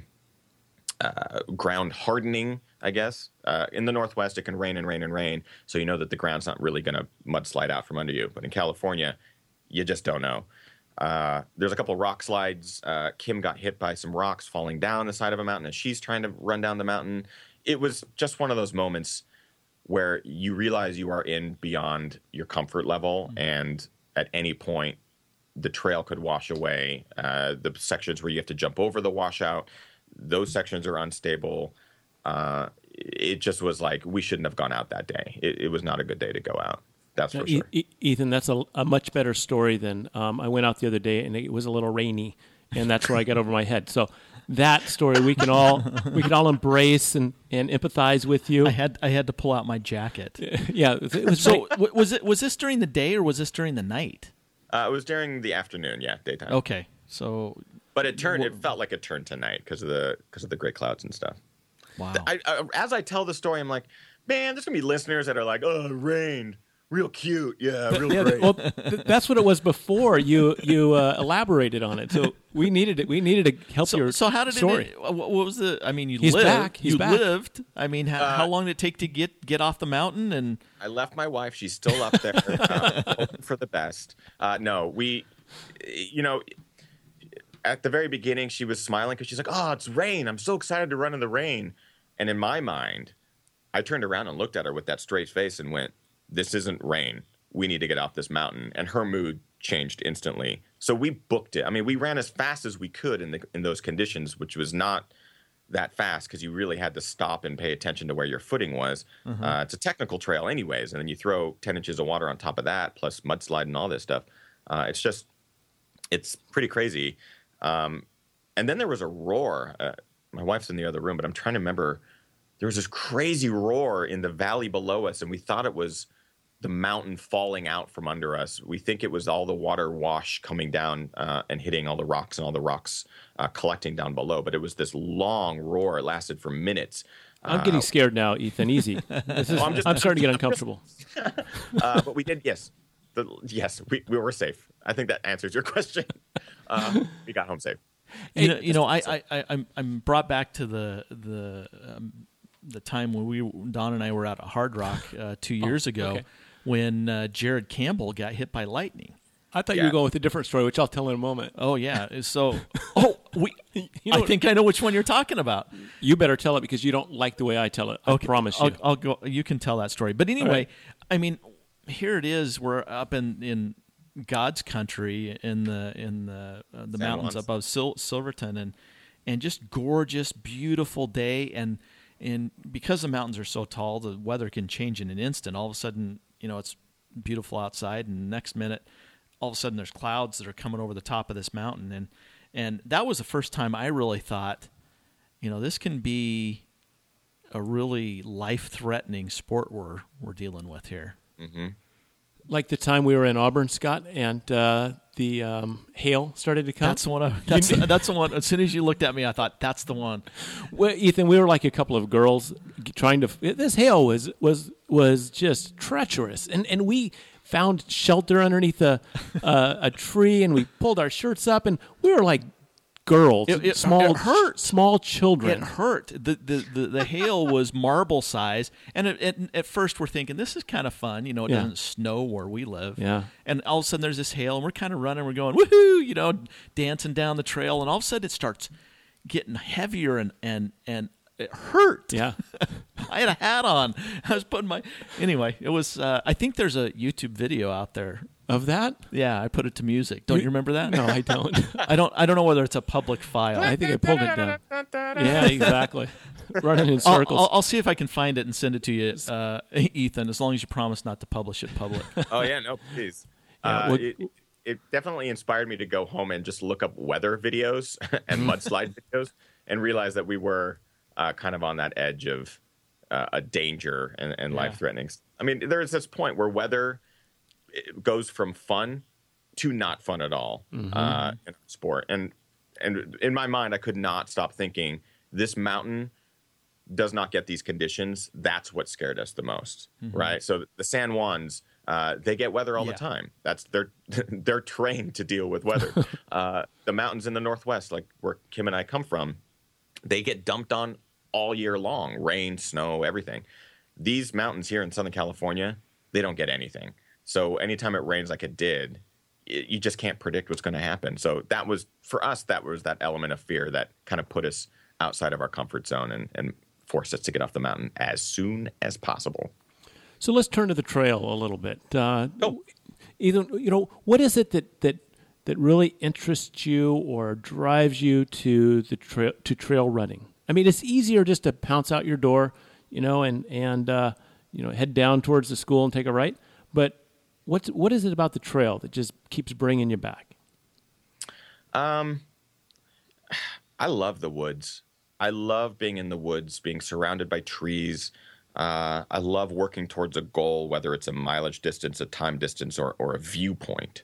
ground hardening, I guess. In the Northwest, it can rain and rain and rain, so you know that the ground's not really going to mudslide out from under you. But in California, you just don't know. There's a couple of rock slides. Kim got hit by some rocks falling down the side of a mountain as she's trying to run down the mountain. It was just one of those moments where you realize you are in beyond your comfort level, and at any point, the trail could wash away. The sections where you have to jump over the washout, those sections are unstable. It just was like, we shouldn't have gone out that day. It was not a good day to go out. That's for sure. Ethan, that's a much better story than I went out the other day and it was a little rainy, and that's where I got over my head. So that story we can all embrace and empathize with you. I had to pull out my jacket. Yeah. It was so was this during the day or was this during the night? It was during the afternoon, daytime. Okay, so but it felt like it turned to night because of the gray clouds and stuff. Wow. As I tell the story, I'm like, man, there's gonna be listeners that are like, oh, it rained. Real cute, real great. Well, that's what it was before you elaborated on it. So we needed it. We needed to help your So how did story. What was the? I mean, He's lived. back. He's back. Lived. I mean, how long did it take to get off the mountain? And I left my wife. She's still up there, hoping for the best. No, we, at the very beginning, she was smiling because she's like, "Oh, it's rain! I'm so excited to run in the rain." And in my mind, I turned around and looked at her with that straight face and went, "This isn't rain. We need to get off this mountain." And her mood changed instantly. So we booked it. I mean, we ran as fast as we could in those conditions, which was not that fast because you really had to stop and pay attention to where your footing was. It's a technical trail anyways, and then you throw 10 inches of water on top of that, plus mudslide and all this stuff. It's pretty crazy. And then there was a roar. My wife's in the other room, but I'm trying to remember. There was this crazy roar in the valley below us, and we thought it was the mountain falling out from under us. We think it was all the water wash coming down and hitting all the rocks and all the rocks collecting down below. But it was this long roar. It lasted for minutes. I'm getting scared now, Ethan. Easy. I'm starting to get uncomfortable. But we did, yes. We were safe. I think that answers your question. We got home safe. I'm brought back to the time when Don and I were out at Hard Rock 2 years ago when Jared Campbell got hit by lightning. I thought you were going with a different story, which I'll tell in a moment. Oh yeah, so I think I know which one you're talking about. You better tell it because you don't like the way I tell it. I promise you. I'll go. You can tell that story. But anyway, right. I mean, here it is. We're up in God's country in the mountains above Silverton, and just gorgeous, beautiful day. And because the mountains are so tall, the weather can change in an instant. All of a sudden, it's beautiful outside, and the next minute, all of a sudden, there's clouds that are coming over the top of this mountain. And that was the first time I really thought, this can be a really life-threatening sport we're dealing with here. Mm-hmm. Like the time we were in Auburn, Scott, and the hail started to come. That's the one. That's the one. As soon as you looked at me, I thought that's the one. Well, Ethan, we were like a couple of girls trying to. This hail was just treacherous, and we found shelter underneath a tree, and we pulled our shirts up, and we were like girls, it hurt. Small children. It hurt. The hail was marble size, and at first we're thinking this is kind of fun. It doesn't snow where we live. Yeah. And all of a sudden there's this hail, and we're kind of running. We're going woohoo, dancing down the trail, and all of a sudden it starts getting heavier, and it hurt. Yeah. I had a hat on. I was putting anyway. It was. I think there's a YouTube video out there. Of that? Yeah, I put it to music. Don't you remember that? No, I don't. I don't know whether it's a public file. I think I pulled it down. Yeah, exactly. Running in circles. I'll see if I can find it and send it to you, Ethan, as long as you promise not to publish it public. Oh, yeah, no, please. it definitely inspired me to go home and just look up weather videos and mudslide videos and realize that we were kind of on that edge of a danger and life-threatening. I mean, there is this point where weather goes from fun to not fun at all in sport. And in my mind, I could not stop thinking, this mountain does not get these conditions. That's what scared us the most, right? So the San Juans, they get weather all the time. They're trained to deal with weather. The mountains in the Northwest, like where Kim and I come from, they get dumped on all year long, rain, snow, everything. These mountains here in Southern California, they don't get anything. So anytime it rains like it did, you just can't predict what's going to happen. So that was, for us, that element of fear that kind of put us outside of our comfort zone and forced us to get off the mountain as soon as possible. So let's turn to the trail a little bit. Ethan, what is it that really interests you or drives you to the trail running? I mean, it's easier just to pounce out your door, and head down towards the school and take a right. But what is it about the trail that just keeps bringing you back? I love the woods. I love being in the woods, being surrounded by trees. I love working towards a goal, whether it's a mileage distance, a time distance, or a viewpoint.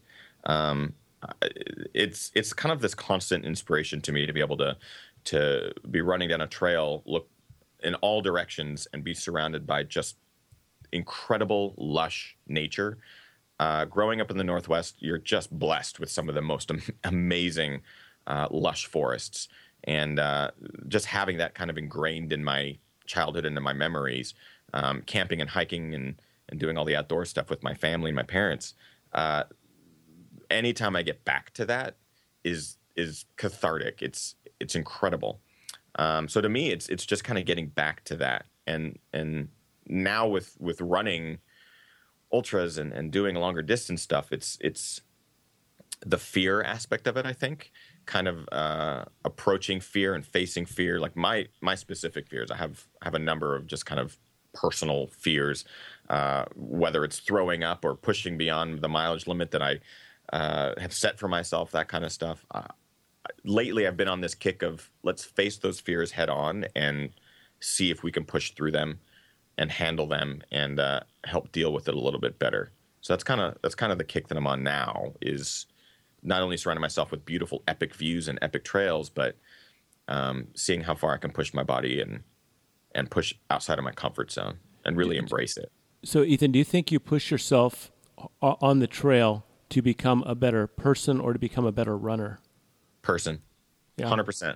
It's kind of this constant inspiration to me to be able to be running down a trail, look in all directions, and be surrounded by just incredible, lush nature. Growing up in the Northwest, you're just blessed with some of the most amazing lush forests. And just having that kind of ingrained in my childhood and in my memories, camping and hiking and doing all the outdoor stuff with my family and my parents, anytime I get back to that is cathartic. It's incredible. So to me, it's just kind of getting back to that. And now with running ultras and doing longer distance stuff, it's the fear aspect of it, I think. Kind of approaching fear and facing fear, like my specific fears. I have a number of just kind of personal fears, whether it's throwing up or pushing beyond the mileage limit that I have set for myself, that kind of stuff. Lately, I've been on this kick of let's face those fears head on and see if we can push through them and handle them and help deal with it a little bit better. So that's kind of the kick that I'm on now, is not only surrounding myself with beautiful, epic views and epic trails, but seeing how far I can push my body and push outside of my comfort zone and really embrace it. So, Ethan, do you think you push yourself on the trail to become a better person or to become a better runner? Person, 100%.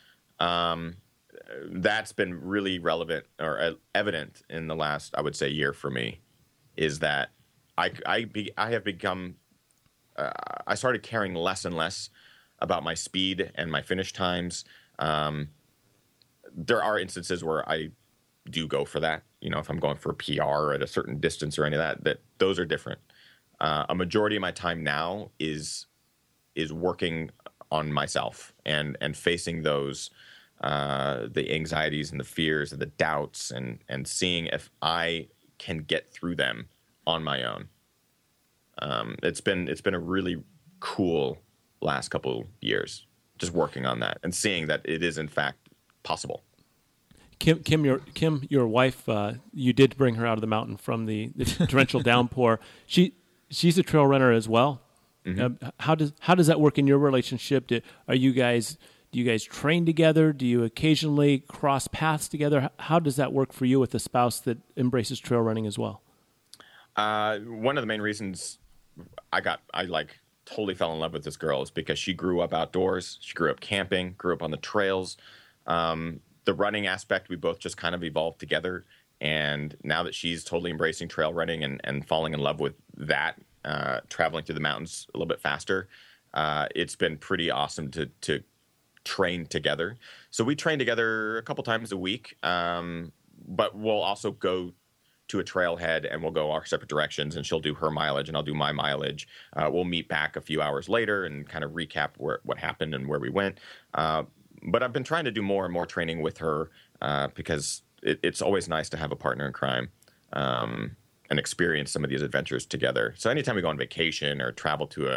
That's been really relevant or evident in the last, I would say, year for me, is that I have become. I started caring less and less about my speed and my finish times. There are instances where I do go for that. If I'm going for a PR at a certain distance or any of that those are different. A majority of my time now is working on myself and facing those, the anxieties and the fears and the doubts and seeing if I can get through them on my own. It's been a really cool last couple years, just working on that and seeing that it is in fact possible. Kim, your wife, you did bring her out of the mountain from the torrential downpour. She's a trail runner as well. Mm-hmm. How does that work in your relationship? Do you guys train together? Do you occasionally cross paths together? How does that work for you with a spouse that embraces trail running as well? One of the main reasons I totally fell in love with this girl is because she grew up outdoors. She grew up camping, grew up on the trails. The running aspect, we both just kind of evolved together. And now that she's totally embracing trail running and falling in love with that, traveling through the mountains a little bit faster, it's been pretty awesome to train together. So we train together a couple times a week, but we'll also go to a trailhead and we'll go our separate directions, and she'll do her mileage and I'll do my mileage. We'll meet back a few hours later and kind of recap what happened and where we went. But I've been trying to do more and more training with her because it's always nice to have a partner in crime and experience some of these adventures together. So anytime we go on vacation or travel to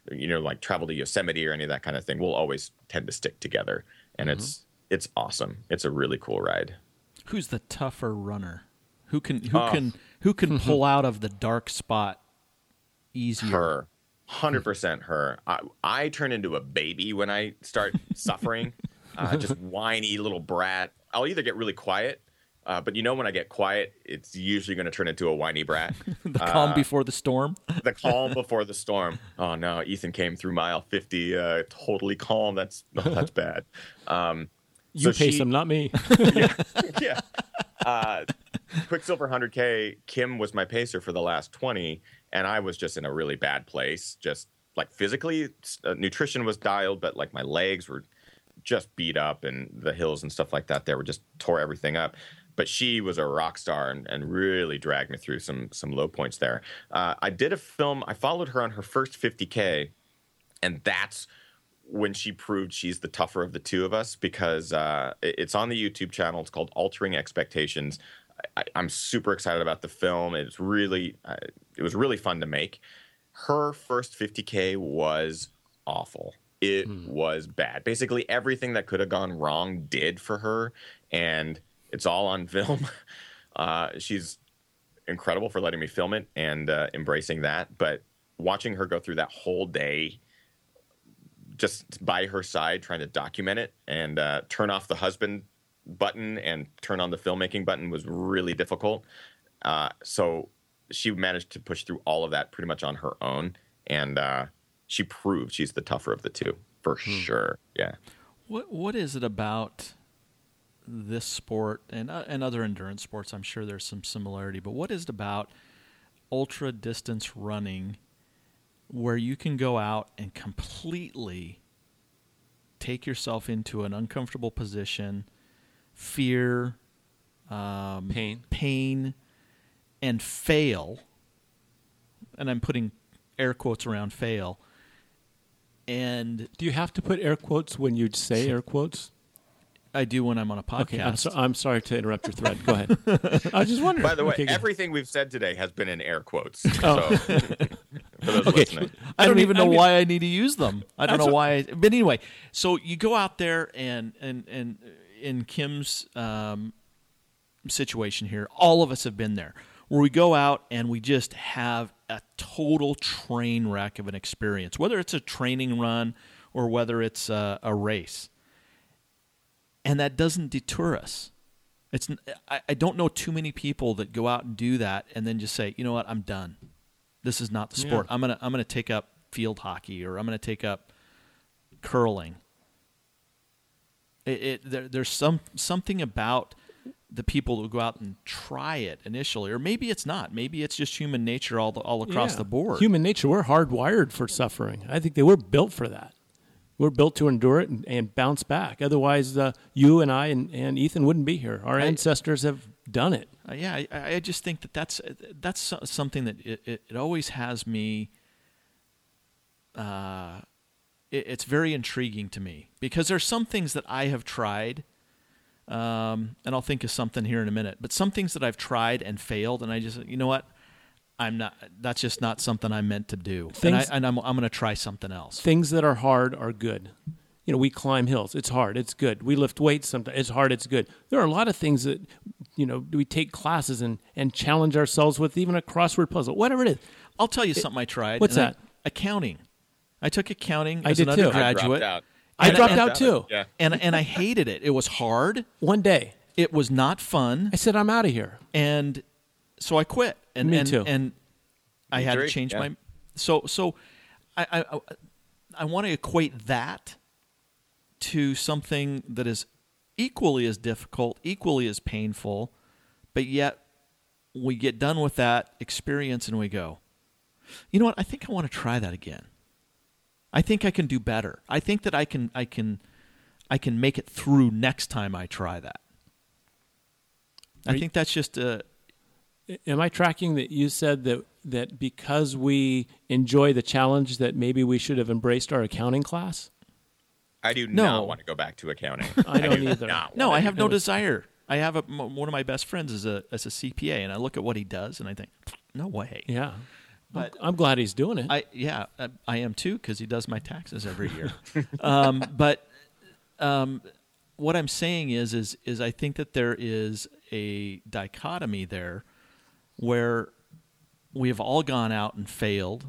like travel to Yosemite or any of that kind of thing, we'll always tend to stick together. And it's awesome. It's a really cool ride. Who's the tougher runner? Who can pull out of the dark spot easier? Her. 100% her. I turn into a baby when I start suffering. Just whiny little brat. I'll either get really quiet, but when I get quiet, it's usually going to turn into a whiny brat. The calm before the storm? The calm before the storm. Oh, no. Ethan came through mile 50 totally calm. That's bad. You pace him, not me. Yeah. Quicksilver 100K, Kim was my pacer for the last 20, and I was just in a really bad place. Just like physically, nutrition was dialed, but like my legs were just beat up, and the hills and stuff like that there were just tore everything up. But she was a rock star and really dragged me through some low points there. I did a film. I followed her on her first 50K, and that's when she proved she's the tougher of the two of us, because it's on the YouTube channel. It's called Altering Expectations. I'm super excited about the film. It was really fun to make. Her first 50K was awful. It was bad. Basically, everything that could have gone wrong did for her, and it's all on film. She's incredible for letting me film it and embracing that. But watching her go through that whole day just by her side, trying to document it and turn off the husband button and turn on the filmmaking button was really difficult. So she managed to push through all of that pretty much on her own, and she proved she's the tougher of the two for sure. Yeah. What is it about this sport and other endurance sports? I'm sure there's some similarity, but what is it about ultra distance running where you can go out and completely take yourself into an uncomfortable position, fear, pain, and fail? And I'm putting air quotes around fail. And do you have to put air quotes when you say air quotes? I do when I'm on a podcast. Okay, I'm sorry to interrupt your thread. Go ahead. I was just wondering. By the way, everything we've said today has been in air quotes. So, for those listening. I don't even know why I need to use them. I don't know why. But anyway, so you go out there and in Kim's situation here, all of us have been there, where we go out and we just have a total train wreck of an experience, whether it's a training run or whether it's a race. And that doesn't deter us. I don't know too many people that go out and do that and then just say, you know what, I'm done. This is not the sport. Yeah. I'm gonna take up field hockey, or I'm gonna take up curling. There's something about the people who go out and try it initially, or maybe it's not. Maybe it's just human nature all across the board. Human nature. We're hardwired for suffering. I think we're built for that. We're built to endure it and bounce back. Otherwise, you and I and Ethan wouldn't be here. Our ancestors have done it. I just think that's something that it always has me. It's very intriguing to me, because there's some things that I have tried, and I'll think of something here in a minute. But some things that I've tried and failed, and I just, you know what? I'm not. That's just not something I'm meant to do. And I'm going to try something else. Things that are hard are good. We climb hills. It's hard. It's good. We lift weights. Sometimes it's hard. It's good. There are a lot of things that we take classes and challenge ourselves with, even a crossword puzzle, whatever it is. I'll tell you something I tried. What's that? Accounting. I took accounting as an undergraduate. I dropped out too. Yeah. And I hated it. It was hard. One day. It was not fun. I said, I'm out of here. And so I quit. Me too. And I had to change my. So I want to equate that to something that is equally as difficult, equally as painful, but yet we get done with that experience and we go, you know what? I think I want to try that again. I think I can do better. I think that I can make it through next time I try that. I think that's just a. Am I tracking that you said that because we enjoy the challenge that maybe we should have embraced our accounting class? I do not want to go back to accounting. I don't either. No, I have no desire. I have one of my best friends is a CPA, and I look at what he does, and I think, no way. Yeah. But I'm glad he's doing it. I am too, because he does my taxes every year. What I'm saying is I think that there is a dichotomy there where we have all gone out and failed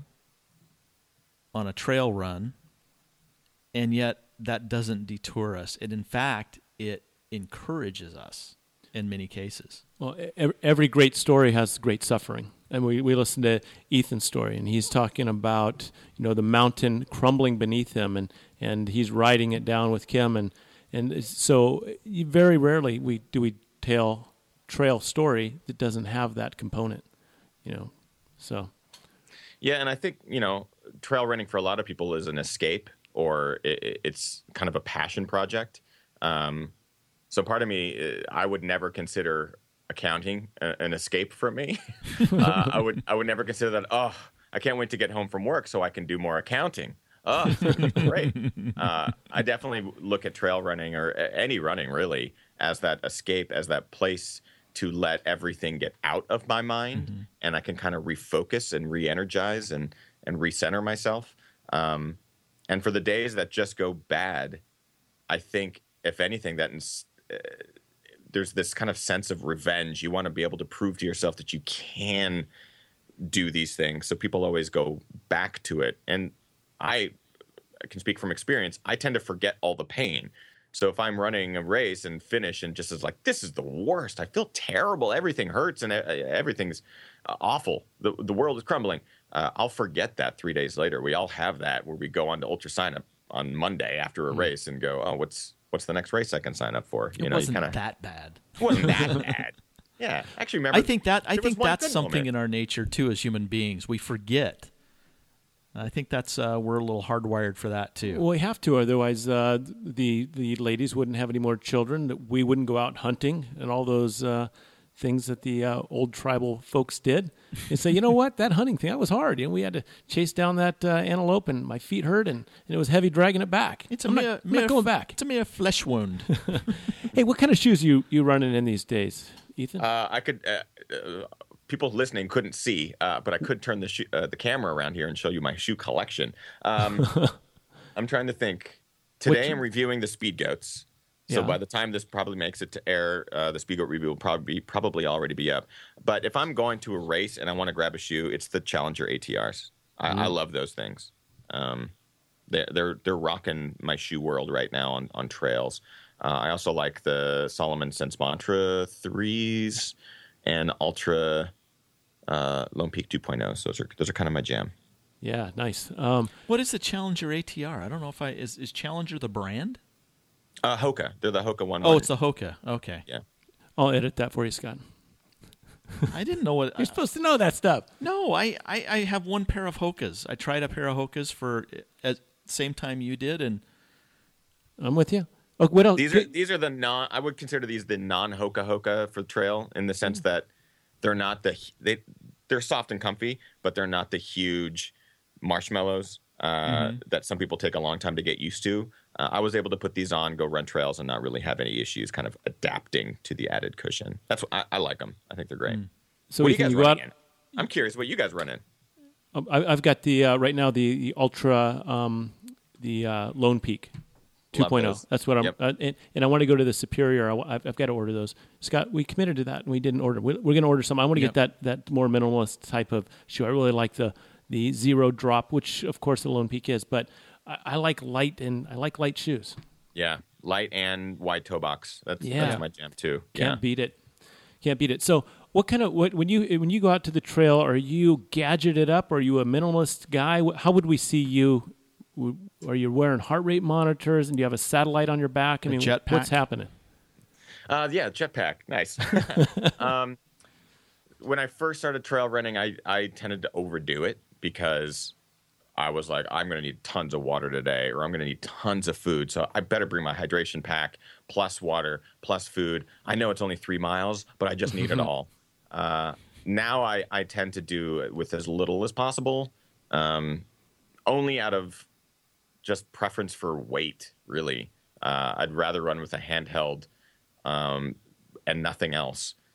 on a trail run, and yet that doesn't detour us. And in fact, it encourages us in many cases. Well, every great story has great suffering. And we listened to Ethan's story, and he's talking about, the mountain crumbling beneath him, and he's riding it down with Kim. And so very rarely do we tell trail story that doesn't have that component, so. Yeah, and I think, trail running for a lot of people is an escape, or it's kind of a passion project. So part of me, I would never consider accounting an escape for me. I would never consider that, I can't wait to get home from work so I can do more accounting. Oh, it's going to be great. I definitely look at trail running, or any running really, as that escape, as that place to let everything get out of my mind, and I can kind of refocus and re-energize and recenter myself. And for the days that just go bad, I think, if anything, that there's this kind of sense of revenge. You want to be able to prove to yourself that you can do these things. So people always go back to it. And I can speak from experience. I tend to forget all the pain. So if I'm running a race and finish and just is like, this is the worst, I feel terrible, everything hurts and everything's awful, the world is crumbling, I'll forget that 3 days later. We all have that, where we go on to Ultra Sign Up on Monday after a race and go, oh, what's the next race I can sign up for? It wasn't that bad. It wasn't that bad. Yeah, actually, remember. I think that's something in our nature too, as human beings. We forget. I think that's we're a little hardwired for that too. Well, we have to, otherwise the ladies wouldn't have any more children. We wouldn't go out hunting and all those things that the old tribal folks did. And say, you know what, that hunting thing, that was hard. We had to chase down that antelope, and my feet hurt, and it was heavy dragging it back. I'm not going back. It's a mere flesh wound. Hey, what kind of shoes you running in these days, Ethan? I could. People listening couldn't see, but I could turn the camera around here and show you my shoe collection. I'm trying to think. Today I'm reviewing the Speed Goats. So by the time this probably makes it to air, the Speed Goat review will probably already be up. But if I'm going to a race and I want to grab a shoe, it's the Challenger ATRs. I love those things. They're rocking my shoe world right now on trails. I also like the Salomon Sense Mantra 3s and Ultra Lone Peak 2.0. So those are kind of my jam. Yeah, nice. What is the Challenger ATR? I don't know if is Challenger the brand? Hoka. They're the Hoka 1. Oh, it's the Hoka. Okay. Yeah. I'll edit that for you, Scott. I didn't know what... You're supposed to know that stuff. No, I have one pair of Hokas. I tried a pair of Hokas for at the same time you did, and... I'm with you. Oh, what else? These are the non... I would consider these the non-Hoka for trail, in the sense that they're not they're soft and comfy, but they're not the huge marshmallows that some people take a long time to get used to. I was able to put these on, go run trails, and not really have any issues kind of adapting to the added cushion. That's what I like them. I think they're great. So what are you guys running in? I'm curious what you guys run in. I've got the right now the Ultra, the Lone Peak 2.0. That's what I'm, and I want to go to the Superior. I've got to order those. Scott, we committed to that, and we didn't order. We're going to order some. I want to get that more minimalist type of shoe. I really like the zero drop, which of course the Lone Peak is, but I like light, and I like light shoes. Yeah, light and wide toe box. That's my jam too. Can't beat it. So what kind of when you go out to the trail, are you gadgeted up? Are you a minimalist guy? How would we see you? Are you wearing heart rate monitors, and do you have a satellite on your back? I mean, what's happening? Jetpack. Nice. When I first started trail running, I tended to overdo it, because I was like, I'm going to need tons of water today, or I'm going to need tons of food. So I better bring my hydration pack plus water plus food. I know it's only 3 miles, but I just need it all. Now I tend to do it with as little as possible, only out of just preference for weight, really. I'd rather run with a handheld and nothing else.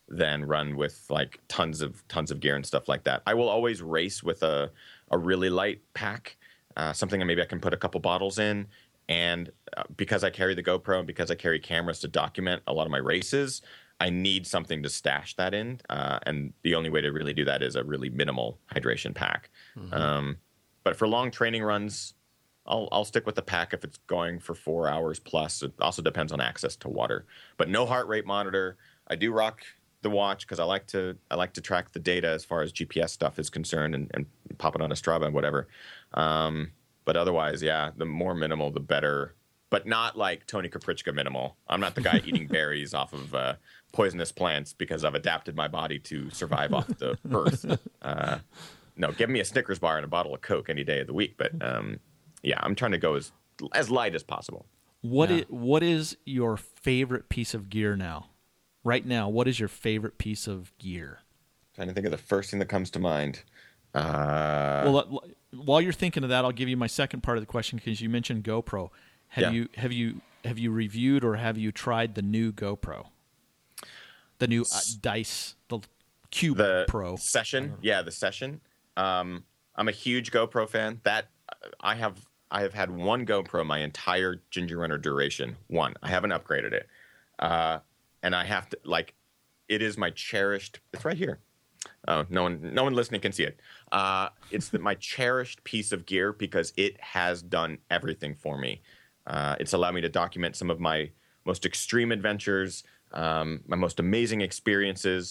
than run with like tons of gear and stuff like that. I will always race with a really light pack, something that maybe I can put a couple bottles in. And because I carry the GoPro and because I carry cameras to document a lot of my races, I need something to stash that in. And the only way to really do that is a really minimal hydration pack. But for long training runs, I'll stick with the pack if it's going for 4 hours plus. It also depends on access to water. But no heart rate monitor. I do rock the watch because I like to track the data as far as GPS stuff is concerned and pop it on a Strava and whatever. But otherwise, yeah, the more minimal, the better. But not like Tony Kaprichka minimal. I'm not the guy eating berries off of poisonous plants because I've adapted my body to survive off the earth. No, give me a Snickers bar and a bottle of Coke any day of the week. But yeah, I'm trying to go as light as possible. What is your favorite piece of gear now? Right now, what is your favorite piece of gear? Trying to think of the first thing that comes to mind. Well, while you're thinking of that, I'll give you my second part of the question because you mentioned GoPro. Have you reviewed or have you tried the new GoPro? The new Dice, the Cube Pro Session. Yeah, the Session. I'm a huge GoPro fan. That I have had one GoPro my entire Ginger Runner duration. One. I haven't upgraded it. And I have to it is my cherished. It's right here. Oh, no one listening can see it. It's my cherished piece of gear because it has done everything for me. It's allowed me to document some of my most extreme adventures, my most amazing experiences.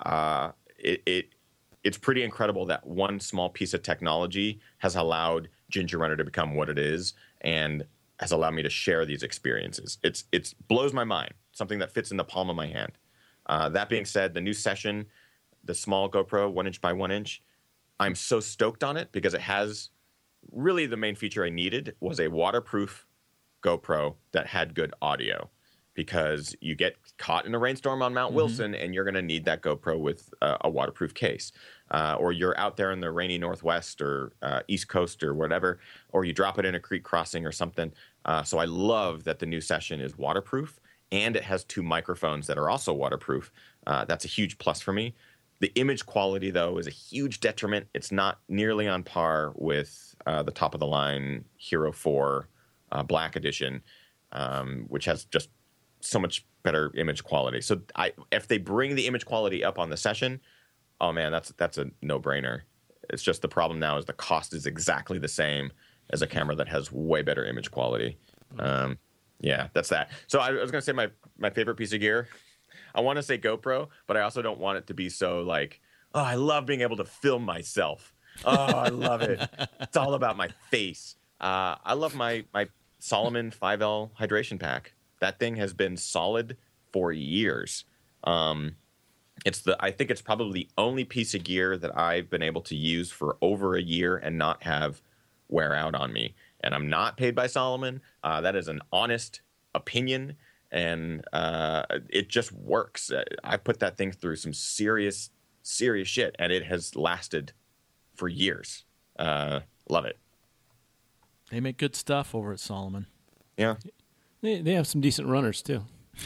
It's pretty incredible that one small piece of technology has allowed Ginger Runner to become what it is and has allowed me to share these experiences. It blows my mind, something that fits in the palm of my hand. That being said, the new Session, the small GoPro 1" by 1", I'm so stoked on it because it has really the main feature I needed was a waterproof GoPro that had good audio, because you get caught in a rainstorm on Mount Wilson and you're going to need that GoPro with a waterproof case, or you're out there in the rainy Northwest or East Coast or whatever, or you drop it in a creek crossing or something. So I love that the new Session is waterproof and it has 2 microphones that are also waterproof. That's a huge plus for me. The image quality, though, is a huge detriment. It's not nearly on par with the top-of-the-line Hero 4 Black Edition, which has just so much better image quality. So if they bring the image quality up on the Session, oh, man, that's a no-brainer. It's just the problem now is the cost is exactly the same as a camera that has way better image quality. Yeah, that's that. So I was going to say my favorite piece of gear, I want to say GoPro, but I also don't want it to be so like, oh, I love being able to film myself. Oh, I love it. It's all about my face. I love my Salomon 5L hydration pack. That thing has been solid for years. I think it's probably the only piece of gear that I've been able to use for over a year and not have wear out on me. And I'm not paid by Salomon. That is an honest opinion. And it just works. I put that thing through some serious shit, and it has lasted for years. Love it. They make good stuff over at Salomon. Yeah, they have some decent runners too.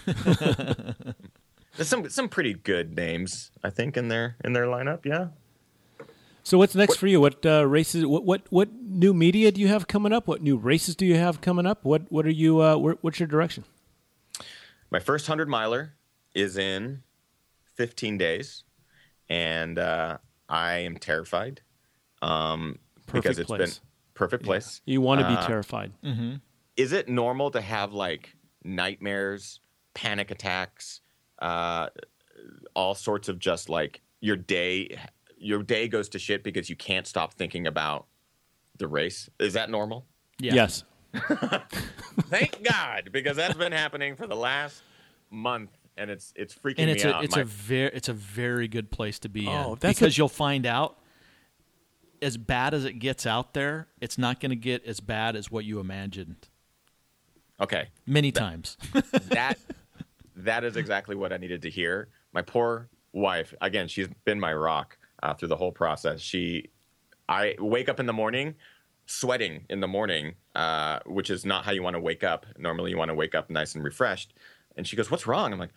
There's some pretty good names, I think, in their lineup. Yeah. So what's next for you? What races? What new media do you have coming up? What new races do you have coming up? What are you? What's your direction? My first 100-miler is in 15 days, and I am terrified because it's been perfect place. You want to be terrified. Mm-hmm. Is it normal to have like nightmares, panic attacks, all sorts of just like your day goes to shit because you can't stop thinking about the race? Is that normal? Yeah. Yes. Thank God, because that's been happening for the last month, and it's freaking me out. It's a very good place to be in, that's because you'll find out as bad as it gets out there, it's not going to get as bad as what you imagined. Okay, many times. that is exactly what I needed to hear. My poor wife, again, she's been my rock through the whole process. I wake up in the morning, sweating in the morning, which is not how you want to wake up. Normally you want to wake up nice and refreshed. And she goes, "What's wrong?" I'm like,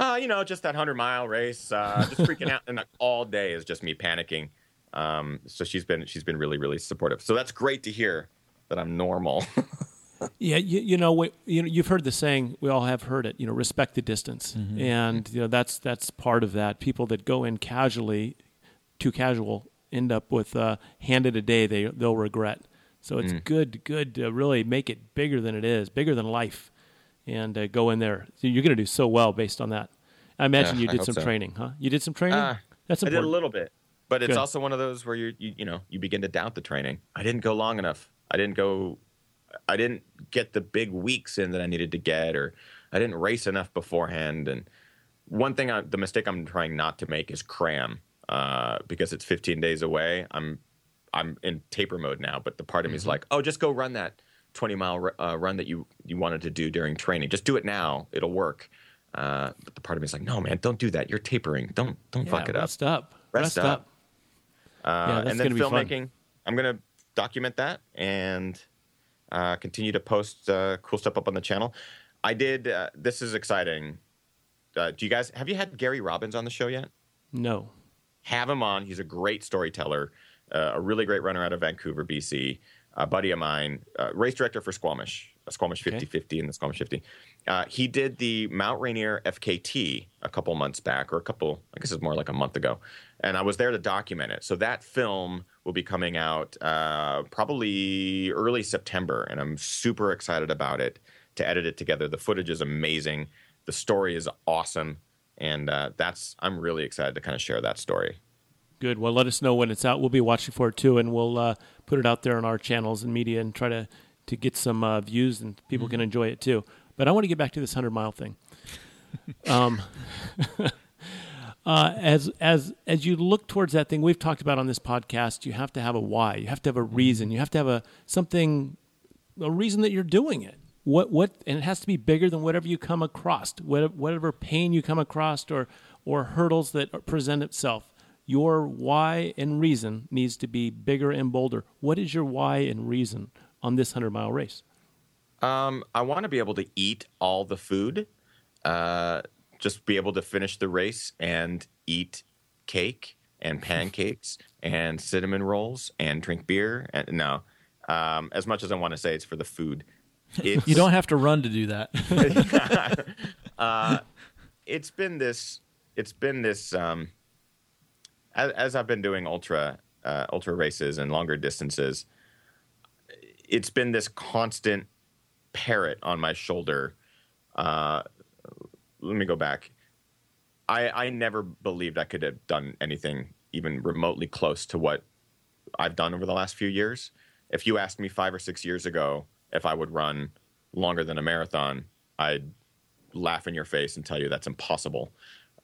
Just that 100-mile race, just freaking out, and like, all day is just me panicking. So she's been really, really supportive. So that's great to hear that I'm normal. Yeah, you've heard the saying. We all have heard it. Respect the distance, and that's part of that. People that go in casually, too casual, end up with handed a day they'll regret. So it's good to really make it bigger than it is, bigger than life, and go in there. So you're going to do so well based on that. I imagine you did some training, huh? You did some training? That's important. I did a little bit, but it's Good. also one of those where you begin to doubt the training. I didn't go long enough. I didn't get the big weeks in that I needed to get, or I didn't race enough beforehand. And one thing, the mistake I'm trying not to make is cram, because it's 15 days away. I'm in taper mode now, but the part of me is like, oh, just go run that 20-mile run that you wanted to do during training. Just do it now; it'll work. But the part of me is like, no, man, don't do that. You're tapering. Don't fuck it up. Rest up. And then filmmaking, I'm going to document that and continue to post cool stuff up on the channel. I did. This is exciting. Have you had Gary Robbins on the show yet? No. Have him on. He's a great storyteller, a really great runner out of Vancouver, BC, a buddy of mine, race director for Squamish 50/50 and the Squamish 50. He did the Mount Rainier FKT a couple months back, I guess it's more like a month ago. And I was there to document it. So that film will be coming out probably early September. And I'm super excited about it, to edit it together. The footage is amazing. The story is awesome. And I'm really excited to kind of share that story. Good. Well, let us know when it's out. We'll be watching for it too, and we'll put it out there on our channels and media and try to get some views, and people can enjoy it too. But I want to get back to this 100-mile thing. As you look towards that thing we've talked about on this podcast, you have to have a why. You have to have a reason. You have to have a reason that you're doing it. And it has to be bigger than whatever you come across, whatever pain you come across or hurdles that present itself. Your why and reason needs to be bigger and bolder. What is your why and reason on this 100-mile race? I want to be able to eat all the food, just be able to finish the race and eat cake and pancakes and cinnamon rolls and drink beer. And no, as much as I want to say it's for the food. You don't have to run to do that. It's been this. As I've been doing ultra races and longer distances, it's been this constant parrot on my shoulder. Let me go back. I never believed I could have done anything even remotely close to what I've done over the last few years. If you asked me 5 or 6 years ago if I would run longer than a marathon, I'd laugh in your face and tell you that's impossible.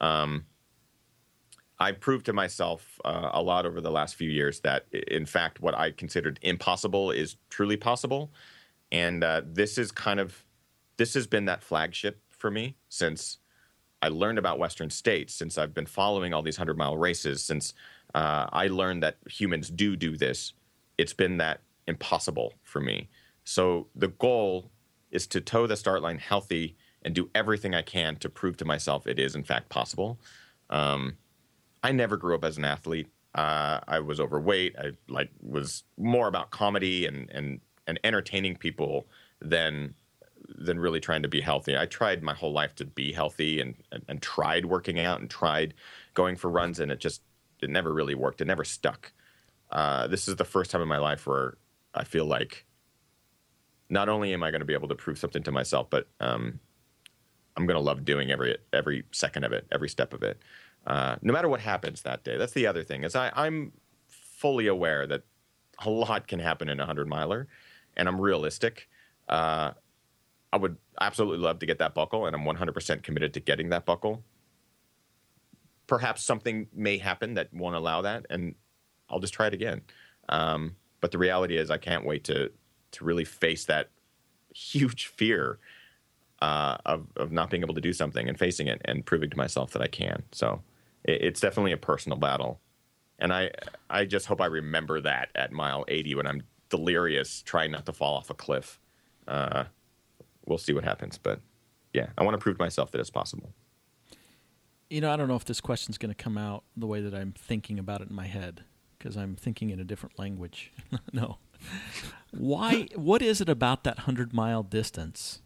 I proved to myself a lot over the last few years that, in fact, what I considered impossible is truly possible. And this has been that flagship for me since I learned about Western States, since I've been following all these 100-mile races, since I learned that humans do this. It's been that impossible for me. So the goal is to toe the start line healthy and do everything I can to prove to myself it is, in fact, possible. I never grew up as an athlete. I was overweight. I was more about comedy and entertaining people than really trying to be healthy. I tried my whole life to be healthy and tried working out and tried going for runs, and it never really worked. It never stuck. This is the first time in my life where I feel like not only am I going to be able to prove something to myself, but I'm going to love doing every second of it, every step of it. No matter what happens that day. That's the other thing, is I'm fully aware that a lot can happen in a 100-miler, and I'm realistic. I would absolutely love to get that buckle, and I'm 100% committed to getting that buckle. Perhaps something may happen that won't allow that, and I'll just try it again. But the reality is I can't wait to really face that huge fear of not being able to do something and facing it and proving to myself that I can. So it's definitely a personal battle. And I just hope I remember that at mile 80 when I'm delirious, trying not to fall off a cliff. We'll see what happens. But, yeah, I want to prove to myself that it's possible. I don't know if this question's going to come out the way that I'm thinking about it in my head, because I'm thinking in a different language. No. What is it about that 100-mile distance?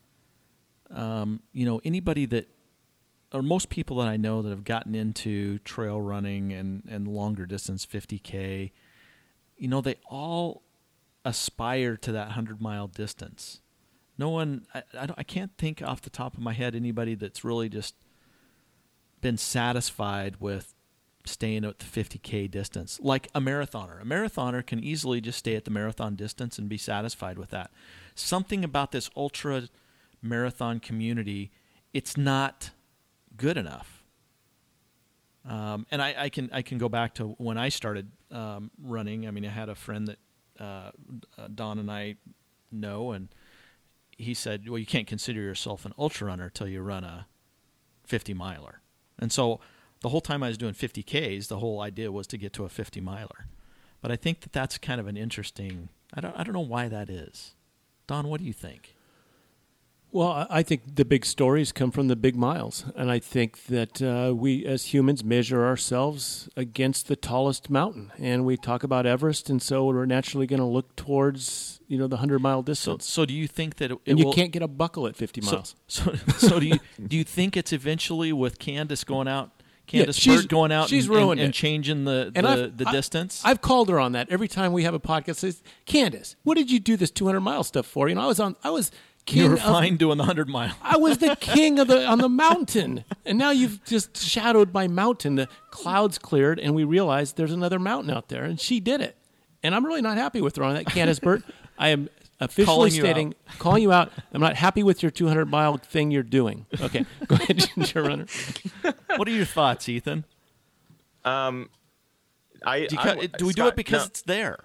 Anybody that, or most people that I know that have gotten into trail running and longer distance, 50K, they all aspire to that 100-mile distance. No one, I can't think off the top of my head anybody that's really just been satisfied with staying at the 50K distance, like a marathoner. A marathoner can easily just stay at the marathon distance and be satisfied with that. Something about this ultra marathon community, it's not good enough. And I can go back to when I started running. I mean, I had a friend that Don and I know, and he said, well, you can't consider yourself an ultra runner till you run a 50-miler. And so the whole time I was doing 50Ks, the whole idea was to get to a 50-miler. But I think that that's kind of an interesting, I don't know why that is. Don, what do you think? Well, I think the big stories come from the big miles. And I think that we as humans measure ourselves against the tallest mountain. And we talk about Everest, and so we're naturally going to look towards, the 100-mile distance. So do you think that you can't get a buckle at 50 miles. So do you think it's eventually with Candace going out, Bird going out and changing the distance? I've called her on that every time we have a podcast. Says, Candace, what did you do this 200-mile stuff for? I was king. You were fine doing the 100-mile. I was the king on the mountain, and now you've just shadowed my mountain. The clouds cleared, and we realized there's another mountain out there, and she did it. And I'm really not happy with her on that, Candace Burt. I am officially calling you out. I'm not happy with your 200-mile thing you're doing. Okay, go ahead, Ginger Runner. What are your thoughts, Ethan? Do we do it because it's there?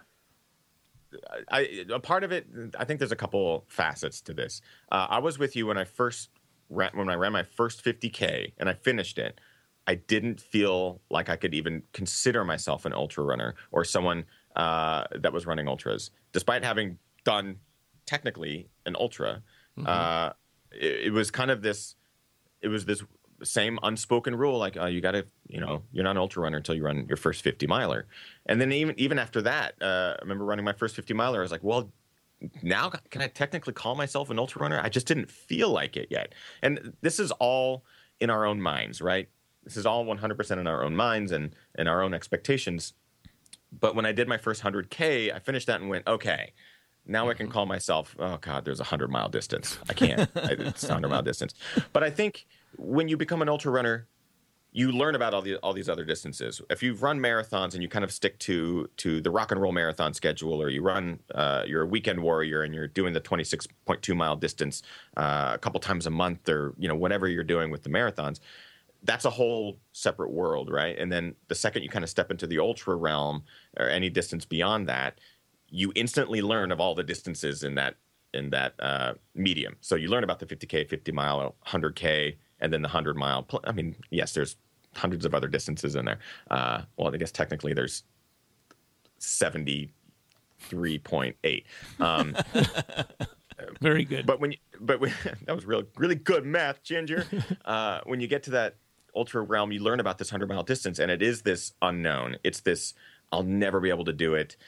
A part of it, I think there's a couple facets to this. I was with you when I ran my first 50K and I finished it. I didn't feel like I could even consider myself an ultra runner or someone that was running ultras, despite having done technically an ultra. Mm-hmm. It was kind of this. It was this same unspoken rule, like you got to, you're not an ultra runner until you run your first 50-miler. And then even after that, I remember running my first 50-miler. I was like, well, now can I technically call myself an ultra runner? I just didn't feel like it yet. And this is all in our own minds, right? This is all 100% in our own minds and in our own expectations. But when I did my first 100K, I finished that and went, okay, now I can call myself, oh God, there's a 100-mile distance. I can't. It's a 100-mile distance. But I think when you become an ultra runner, you learn about all these other distances. If you've run marathons and you kind of stick to the rock and roll marathon schedule, or you run, you're a weekend warrior and you're doing the 26.2 mile distance a couple times a month, or whatever you're doing with the marathons, that's a whole separate world, right? And then the second you kind of step into the ultra realm or any distance beyond that, you instantly learn of all the distances in that medium. So you learn about the 50K, 50-mile, 100K, and then the 100-mile. I mean, yes, there's hundreds of other distances in there. Well, I guess technically there's 73.8. Very good. But that was really good math, Ginger. When you get to that ultra realm, you learn about this 100-mile distance, and it is this unknown. It's this, I'll never be able to do it.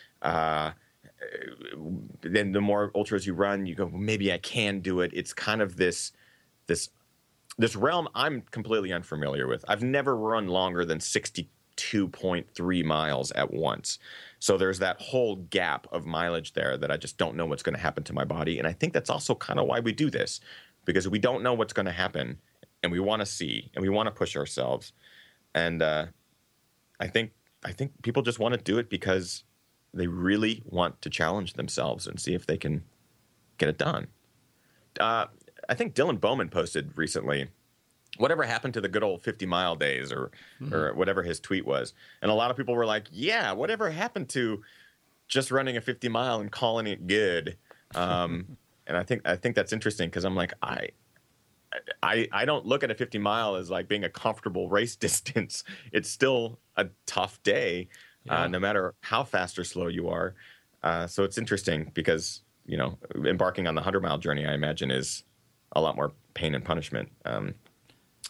Then the more ultras you run, you go, well, maybe I can do it. It's kind of this realm I'm completely unfamiliar with. I've never run longer than 62.3 miles at once. So there's that whole gap of mileage there that I just don't know what's going to happen to my body. And I think that's also kind of why we do this, because we don't know what's going to happen, and we want to see, and we want to push ourselves. And I think people just want to do it because they really want to challenge themselves and see if they can get it done. I think Dylan Bowman posted recently, whatever happened to the good old 50-mile days, or whatever his tweet was. And a lot of people were like, yeah, whatever happened to just running a 50-mile and calling it good? And I think that's interesting, because I'm like, I don't look at a 50-mile as like being a comfortable race distance. It's still a tough day, no matter how fast or slow you are. So it's interesting because, embarking on the 100-mile journey, I imagine, is a lot more pain and punishment. So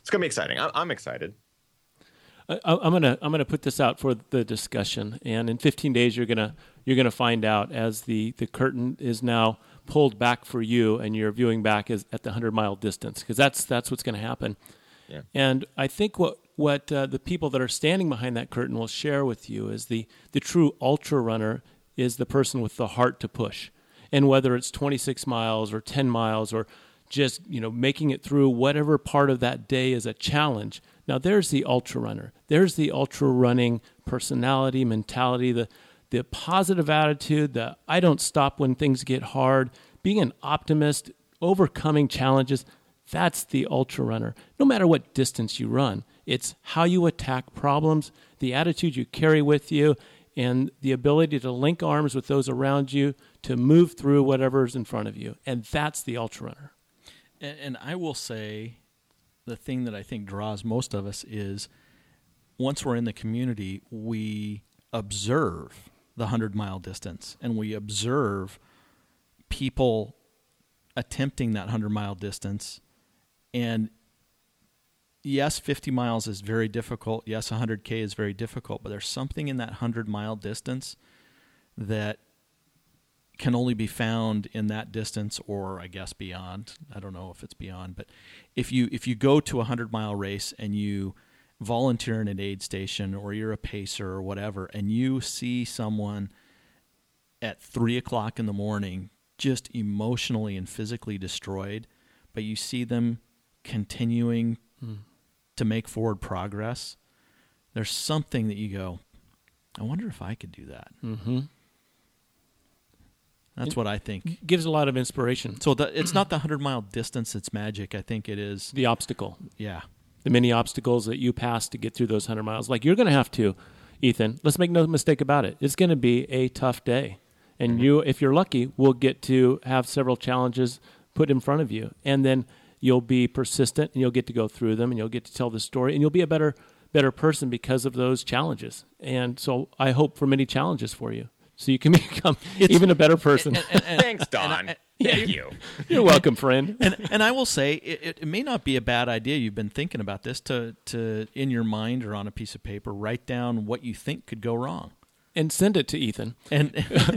it's gonna be exciting. I'm excited. I'm gonna put this out for the discussion, and in 15 days you're gonna find out as the curtain is now pulled back for you, and your viewing back is at the 100-mile distance, because that's what's going to happen. Yeah. And I think what the people that are standing behind that curtain will share with you is the true ultra runner is the person with the heart to push, and whether it's 26 miles or 10 miles or just making it through whatever part of that day is a challenge. Now there's the ultra runner. There's the ultra running personality, mentality, the positive attitude, the I don't stop when things get hard, being an optimist, overcoming challenges. That's the ultra runner. No matter what distance you run, it's how you attack problems, the attitude you carry with you, and the ability to link arms with those around you to move through whatever's in front of you. And that's the ultra runner. And I will say the thing that I think draws most of us is once we're in the community, we observe the 100-mile distance, and we observe people attempting that 100-mile distance. And yes, 50 miles is very difficult. Yes, 100K is very difficult, but there's something in that 100-mile distance that can only be found in that distance, or I guess beyond. I don't know if it's beyond, but if you go to a 100-mile race and you volunteer in an aid station, or you're a pacer or whatever, and you see someone at 3:00 in the morning just emotionally and physically destroyed, but you see them continuing to make forward progress, there's something that you go, I wonder if I could do that. Mm-hmm. That's what I think. Gives a lot of inspiration. So it's not the 100-mile distance that's magic. I think it is the obstacle. Yeah. The many obstacles that you pass to get through those 100 miles. Like you're going to have to, Ethan, let's make no mistake about it. It's going to be a tough day. And you, if you're lucky, will get to have several challenges put in front of you. And then you'll be persistent, and you'll get to go through them, and you'll get to tell the story, and you'll be a better person because of those challenges. And so I hope for many challenges for you, so you can become even a better person. Thanks, Don. Thank you. You're welcome, friend. And I will say, it may not be a bad idea. You've been thinking about this to in your mind or on a piece of paper, write down what you think could go wrong. And send it to Ethan. And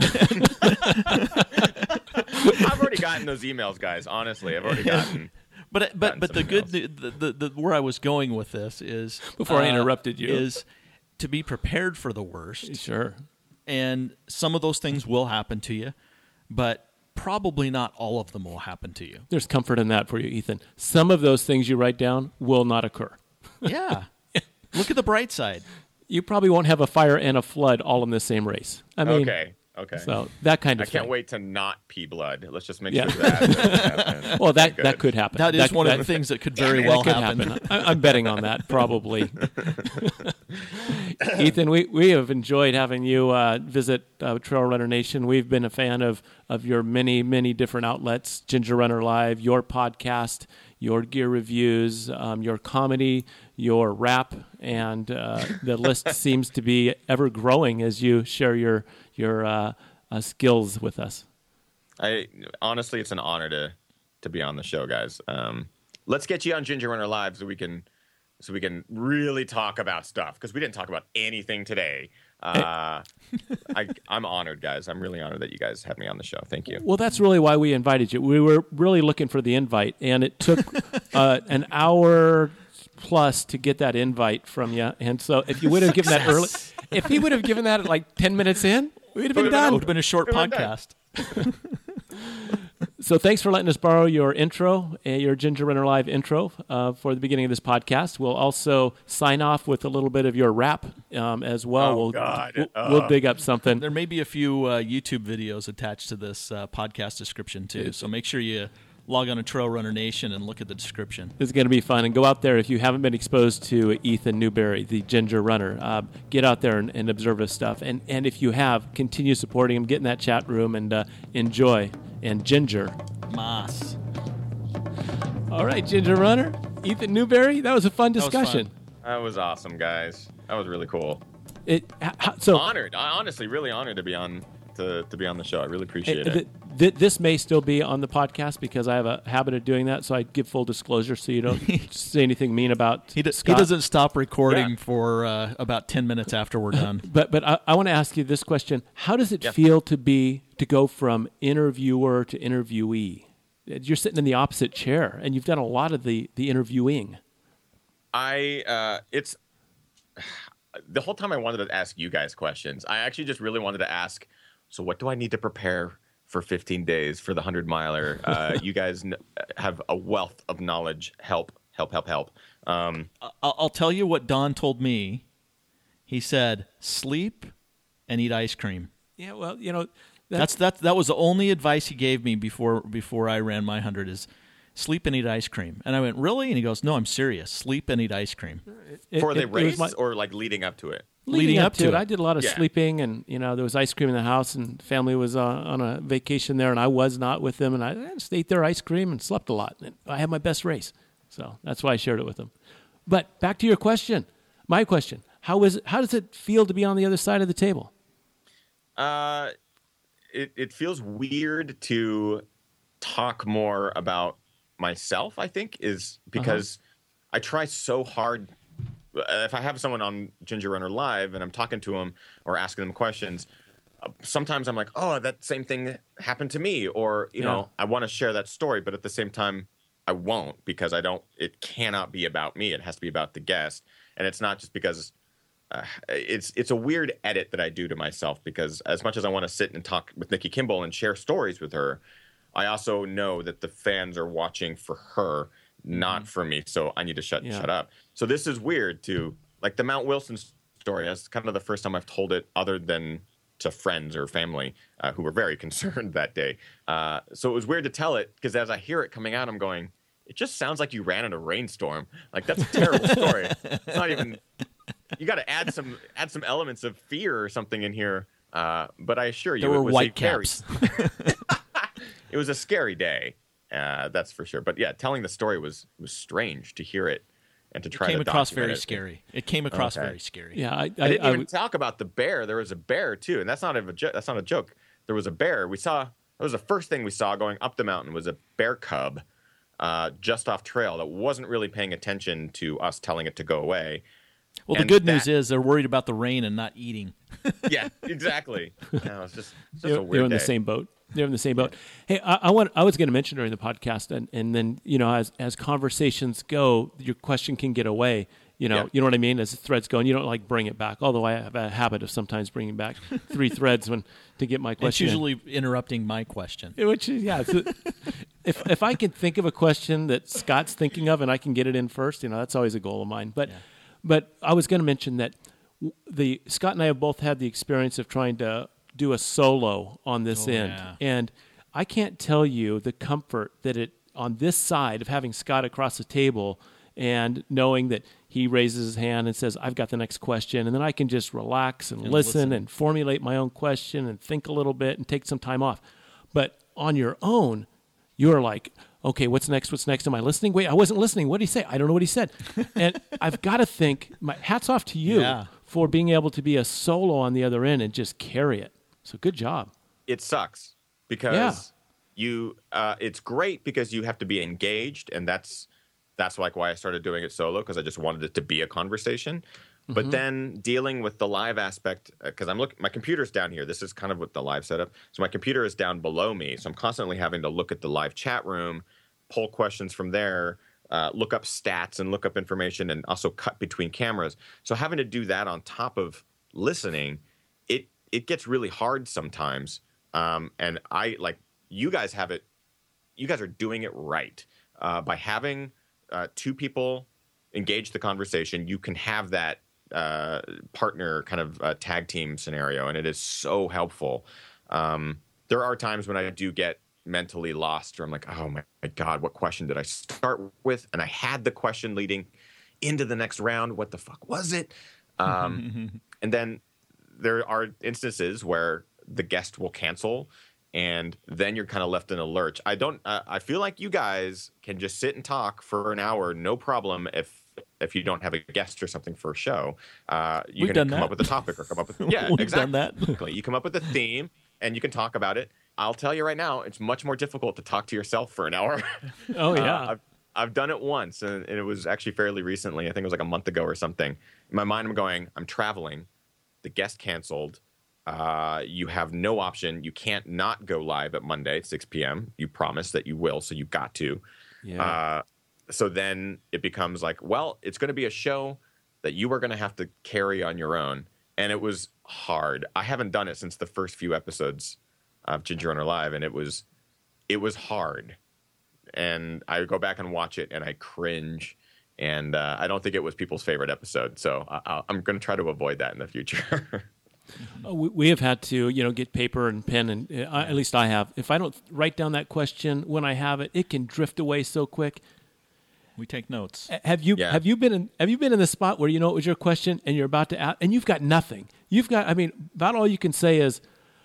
I've already gotten those emails, guys. Honestly, I've already gotten. But the good the where I was going with this is before I interrupted you is to be prepared for the worst. Sure. And some of those things will happen to you, but probably not all of them will happen to you. There's comfort in that for you, Ethan. Some of those things you write down will not occur. Yeah. Look at the bright side. You probably won't have a fire and a flood all in the same race. I mean, okay. So that kind of I thing. can't wait to not pee blood. Let's just make sure that. Well, that could happen. That is one of the things that could very well happen. I'm betting on that, probably. Ethan, we have enjoyed having you visit Trail Runner Nation. We've been a fan of your many, many different outlets, Ginger Runner Live, your podcast, your gear reviews, your comedy, your rap, and the list seems to be ever growing as you share your skills with us. Honestly, it's an honor to be on the show, guys. Let's get you on Ginger Runner Live so we can really talk about stuff, because we didn't talk about anything today. I'm honored, guys. I'm really honored that you guys had me on the show. Thank you. Well, that's really why we invited you. We were really looking for the invite, and it took an hour plus to get that invite from you. And so if you would have given that early, if he would have given that at like 10 minutes in, we'd have been done. It would have been a short podcast. So thanks for letting us borrow your intro, your Ginger Runner Live intro for the beginning of this podcast. We'll also sign off with a little bit of your rap as well. We'll dig up something. There may be a few YouTube videos attached to this podcast description too, so make sure you log on to Trail Runner Nation and look at the description. It's going to be fun. And go out there if you haven't been exposed to Ethan Newberry, the Ginger Runner. Get out there and observe his stuff. And if you have, continue supporting him. Get in that chat room and enjoy. And Ginger Moss. All right, Ginger Runner, Ethan Newberry. That was a fun discussion. That was awesome, guys. That was really cool. So honored. Honestly, really honored to be on to be on the show. I really appreciate it. This may still be on the podcast because I have a habit of doing that, so I give full disclosure so you don't say anything mean about Scott. He doesn't stop recording for about 10 minutes after we're done. But I want to ask you this question. How does it feel to go from interviewer to interviewee? You're sitting in the opposite chair, and you've done a lot of the interviewing. It's the whole time I wanted to ask you guys questions. I actually just really wanted to ask, so what do I need to prepare for 15 days for the 100-miler? You guys have a wealth of knowledge. Help. I'll tell you what Don told me. He said, sleep and eat ice cream. Yeah, well, that was the only advice he gave me before I ran my 100 is sleep and eat ice cream. And I went, really? And he goes, no, I'm serious. Sleep and eat ice cream. For the race or like leading up to it? Leading up to it. I did a lot of sleeping, and there was ice cream in the house, and family was on a vacation there, and I was not with them, and I just ate their ice cream and slept a lot. And I had my best race. So that's why I shared it with them. But back to your question. My question. How does it feel to be on the other side of the table? It feels weird to talk more about myself, I think, is because I try so hard. If I have someone on Ginger Runner Live and I'm talking to them or asking them questions, sometimes I'm like, oh, that same thing happened to me. Or, I want to share that story, but at the same time, I won't because it cannot be about me. It has to be about the guest. And it's not just because it's a weird edit that I do to myself because as much as I want to sit and talk with Nikki Kimball and share stories with her, I also know that the fans are watching for her, not for me. So I need to shut up. So this is weird too. Like the Mount Wilson story, that's kind of the first time I've told it other than to friends or family who were very concerned that day. So it was weird to tell it because as I hear it coming out, I'm going, it just sounds like you ran in a rainstorm. Like that's a terrible story. It's not even, you got to add some elements of fear or something in here. But I assure you, there were white caps. It was a scary day, that's for sure. But yeah, telling the story was strange to hear it and to try to document it. It came across very scary. It came across very scary. Yeah, I didn't even talk about the bear. There was a bear too, and that's not a joke. There was a bear. That was the first thing we saw going up the mountain was a bear cub just off trail that wasn't really paying attention to us telling it to go away. Well, the good news is they're worried about the rain and not eating. Yeah, exactly. No, it's just a weird They're in day. the same boat. They're in the same boat. Hey, I was going to mention during the podcast, and then as conversations go, your question can get away. You know what I mean. As the threads go, and you don't bring it back. Although I have a habit of sometimes bringing back 3 threads to get my question. It's usually interrupting my question. Which is if I can think of a question that Scott's thinking of and I can get it in first, that's always a goal of mine. But I was going to mention that Scott and I have both had the experience of trying to do a solo on this end. Yeah. And I can't tell you the comfort that it on this side of having Scott across the table and knowing that he raises his hand and says, I've got the next question. And then I can just relax and listen and formulate my own question and think a little bit and take some time off. But on your own, you're like, okay, what's next? Am I listening? Wait, I wasn't listening. What did he say? I don't know what he said. And I've got to think, hats off to you for being able to be a solo on the other end and just carry it. So good job. It sucks because it's great because you have to be engaged, and that's why I started doing it solo because I just wanted it to be a conversation. Mm-hmm. But then dealing with the live aspect, because my computer's down here. This is kind of what the live setup. So my computer is down below me, so I'm constantly having to look at the live chat room, pull questions from there, look up stats and look up information, and also cut between cameras. So having to do that on top of listening, it gets really hard sometimes. And you guys have it. You guys are doing it right by having 2 people engage the conversation. You can have that partner kind of tag team scenario, and it is so helpful. There are times when I do get mentally lost, or I'm like, oh my God, what question did I start with? And I had the question leading into the next round. What the fuck was it? And then there are instances where the guest will cancel, and then you're kind of left in a lurch. I feel like you guys can just sit and talk for an hour, no problem. If you don't have a guest or something for a show, you can come up with a topic or come up with We've exactly. done that. You come up with a theme, and you can talk about it. I'll tell you right now, it's much more difficult to talk to yourself for an hour. Oh, yeah. I've done it once, and it was actually fairly recently. I think it was like a month ago or something. In my mind, I'm going, I'm traveling. The guest canceled. You have no option. You can't not go live at Monday at 6 p.m. You promised that you will, so you got to. Yeah. So then it becomes like, well, it's going to be a show that you are going to have to carry on your own. And it was hard. I haven't done it since the first few episodes of Ginger Runner Live, and it was hard. And I go back and watch it, and I cringe. And I don't think it was people's favorite episode. So I'm going to try to avoid that in the future. We have had to, get paper and pen, and at least I have. If I don't write down that question when I have it, it can drift away so quick. We take notes. Have you been in the spot where it was your question and you're about to ask, and you've got nothing? About all you can say is,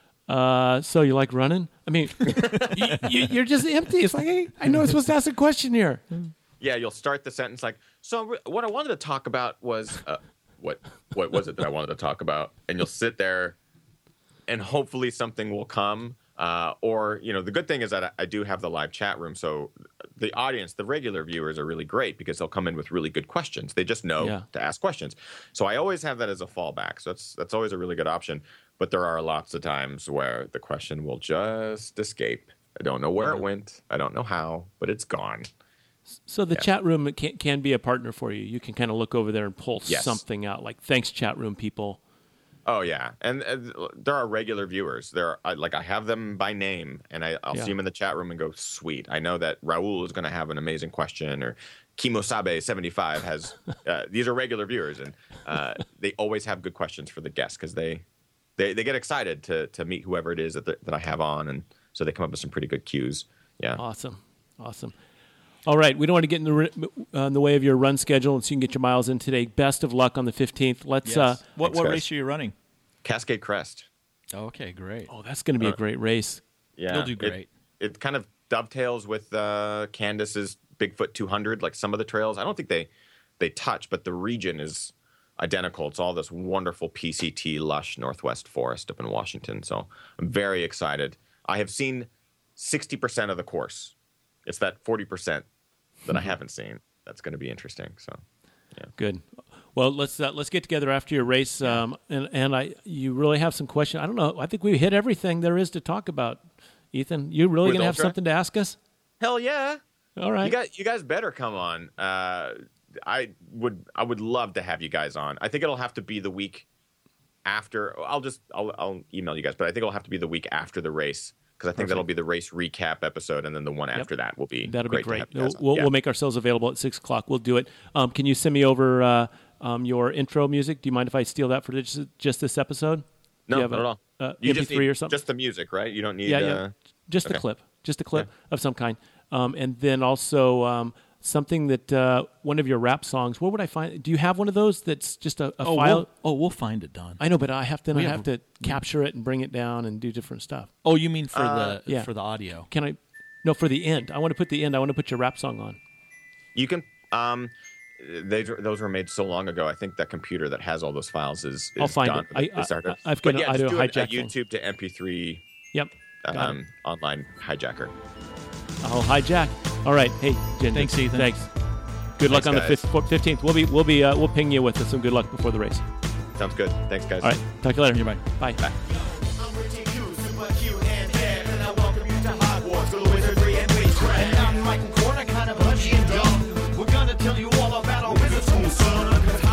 so you like running? You're just empty. It's like, hey, I know I'm supposed to ask a question here. Yeah, you'll start the sentence like, so what I wanted to talk about was, what was it that I wanted to talk about? And you'll sit there, and hopefully something will come. Or the good thing is that I do have the live chat room, so the audience, the regular viewers, are really great because they'll come in with really good questions. They just know to ask questions. So I always have that as a fallback. So that's always a really good option. But there are lots of times where the question will just escape. I don't know where it went. I don't know how, but it's gone. So the chat room can be a partner for you. You can kind of look over there and pull something out, like, thanks, chat room people. Oh, yeah. And there are regular viewers. I have them by name, and I'll see them in the chat room and go, sweet. I know that Raul is going to have an amazing question, or Kimosabe75 has these are regular viewers, and they always have good questions for the guests because they get excited to meet whoever it is that I have on, and so they come up with some pretty good cues. Yeah. Awesome. All right, we don't want to get in the way of your run schedule, and so you can get your miles in today. Best of luck on the 15th. Let's. Yes. What race are you running? Cascade Crest. Okay, great. Oh, that's going to be a great race. Yeah, you'll do great. It kind of dovetails with Candace's Bigfoot 200. Like some of the trails, I don't think they touch, but the region is identical. It's all this wonderful PCT lush Northwest forest up in Washington. So I'm very excited. I have seen 60% of the course. It's that 40% that I haven't seen. That's going to be interesting. So, yeah. Good. Well, let's get together after your race. You really have some questions. I don't know. I think we hit everything there is to talk about. Ethan, you really going to have something to ask us? Hell yeah! All right. You guys better come on. I would love to have you guys on. I think it'll have to be the week after. I'll email you guys, but I think it'll have to be the week after the race. Because I think that'll be the race recap episode, and then the one after that will be that'll great. Be great. We'll make ourselves available at 6 o'clock. We'll do it. Can you send me over your intro music? Do you mind if I steal that for just this episode? No, not at all. You MP3 just need or something? just the music, right? You don't need just a clip, of some kind, and then also something that one of your rap songs. Where would I find? Do you have one of those that's just a file? We'll find it, Don. I know, but I have to capture it and bring it down and do different stuff. Oh, you mean for the audio? Can I? No, for the end. I want to put the end. I want to put your rap song on. You can. Those were made so long ago. I think that computer that has all those files is I'll find done. I've got an audio hijack. YouTube to MP3. Yep. Online hijacker. I'll hijack. All right. Hey, Jen. Thanks, Ethan. Thanks. Good luck on the 15th. We'll ping you with some good luck before the race. Sounds good. Thanks, guys. All right. Talk to you later. Bye. Bye. I'm Richie Q, super cute and bad, and I welcome you to Hogwarts, the wizardry and witchcraft. And I'm Michael Corner, kind of punchy and dumb. We're gonna tell you all about our wizard school, son.